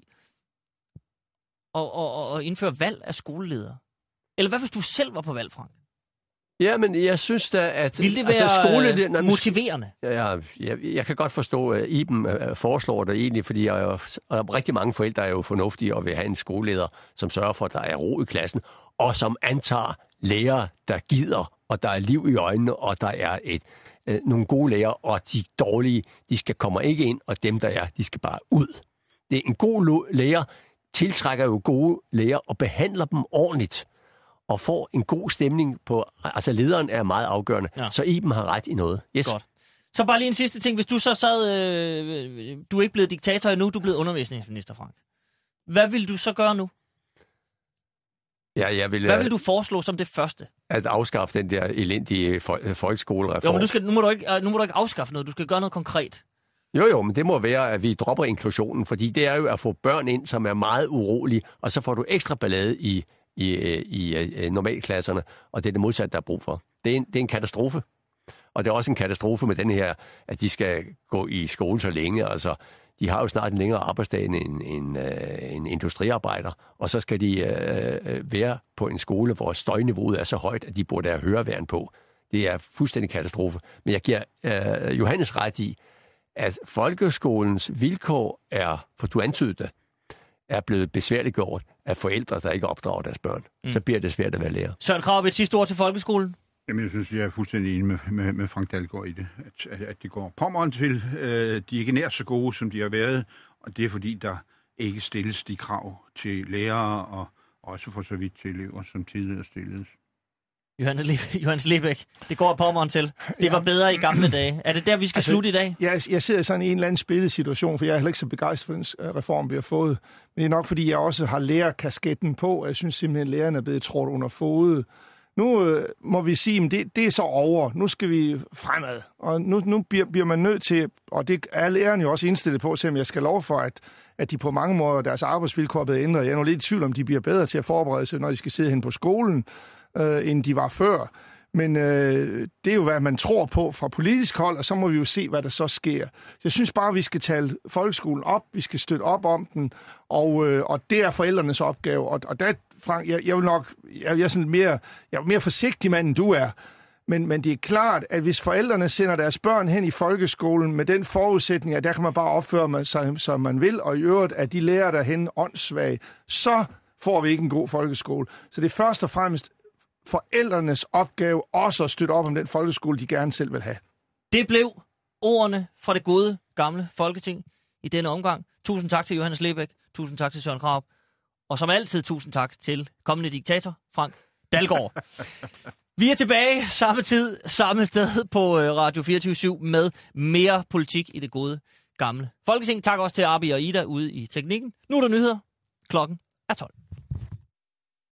at, at, at indføre valg af skoleledere? Eller hvad hvis du selv var på valg, Frank? Ja, men jeg synes da, at... Vil det være altså, skole, motiverende? Ja, jeg, jeg kan godt forstå, at Iben uh, foreslår det egentlig, fordi jeg, og rigtig mange forældre er jo fornuftige og vil have en skoleleder, som sørger for, at der er ro i klassen, og som antager lærere, der gider, og der er liv i øjnene, og der er et, uh, nogle gode lærere, og de dårlige, de skal komme ikke ind, og dem, der er, de skal bare ud. Det er en god lærer, tiltrækker jo gode lærere og behandler dem ordentligt, og får en god stemning på... Altså, lederen er meget afgørende, ja. Så Iben har ret i noget. Yes. Godt. Så bare lige en sidste ting. Hvis du så sad... Øh, du er ikke blevet diktator endnu, du er blevet undervisningsminister, Frank. Hvad vil du så gøre nu? Ja, jeg vil, Hvad vil du foreslå som det første? At afskaffe den der elendige folkeskolereform. Jo, men du skal, nu, må du ikke, nu må du ikke afskaffe noget. Du skal gøre noget konkret. Jo, jo, men det må være, at vi dropper inklusionen, fordi det er jo at få børn ind, som er meget urolige, og så får du ekstra ballade i... i, i, i normalklasserne, og det er det modsatte, der er brug for. Det er, en, det er en katastrofe. Og det er også en katastrofe med den her, at de skal gå i skole så længe. Altså, de har jo snart en længere arbejdsdag end en, en, en industriarbejder, og så skal de øh, være på en skole, hvor støjniveauet er så højt, at de burde have høreværn på. Det er fuldstændig katastrofe. Men jeg giver øh, Johannes ret i, at folkeskolens vilkår er, for du antydede det, er blevet besværligt gjort af forældre, der ikke opdrager deres børn. Mm. Så bliver det svært at være lærer. Søren Krarup, et sidste ord til folkeskolen? Jamen, jeg synes, jeg er fuldstændig enig med, med, med Frank Dalgaard i det. At, at, at de går pommeren til. Øh, de er ikke nær så gode, som de har været. Og det er fordi, der ikke stilles de krav til lærere, og også for så vidt til elever, som tidligere stilles. Johannes, Le- Johannes Lebæk, det går pommeren til. Det var bedre i gamle dage. Er det der, vi skal altså, slutte i dag? Jeg, jeg sidder sådan i en eller anden spillet situation, for jeg er heller ikke så begejstret for den reform, vi har fået. Men det er nok, fordi jeg også har lærerkasketten på, og jeg synes simpelthen, at lærerne er blevet trådt under fodet. Nu øh, må vi sige, at det, det er så over. Nu skal vi fremad. Og nu, nu bliver, bliver man nødt til, og det er lærerne jo også indstillet på, selvom jeg skal lov for, at, at de på mange måder, deres arbejdsvilkår er blevet ændret. Jeg er nu lidt i tvivl om, de bliver bedre til at forberede sig, når de skal sidde hen på skolen, øh, end de var før. Men øh, det er jo, hvad man tror på fra politisk hold, og så må vi jo se, hvad der så sker. Jeg synes bare, vi skal tale folkeskolen op, vi skal støtte op om den, og, øh, og det er forældrenes opgave. Og, og der, Frank, jeg, jeg vil nok, jeg, jeg er sådan mere, jeg er mere forsigtig mand, end du er. Men, men det er klart, at hvis forældrene sender deres børn hen i folkeskolen med den forudsætning, at der kan man bare opføre sig, som man vil, og i øvrigt, at de lærer derhen åndssvage, så får vi ikke en god folkeskole. Så det er først og fremmest forældrenes opgave også at støtte op om den folkeskole, de gerne selv vil have. Det blev ordene fra det gode, gamle Folketing i denne omgang. Tusind tak til Johannes Lebæk, tusind tak til Søren Krarup, og som altid tusind tak til kommende diktator Frank Dalgaard. Vi er tilbage samme tid, samme sted på Radio fireogtyve syv med mere politik i det gode, gamle Folketing. Tak også til Arbi og Ida ude i teknikken. Nu er der nyheder. Klokken er tolv.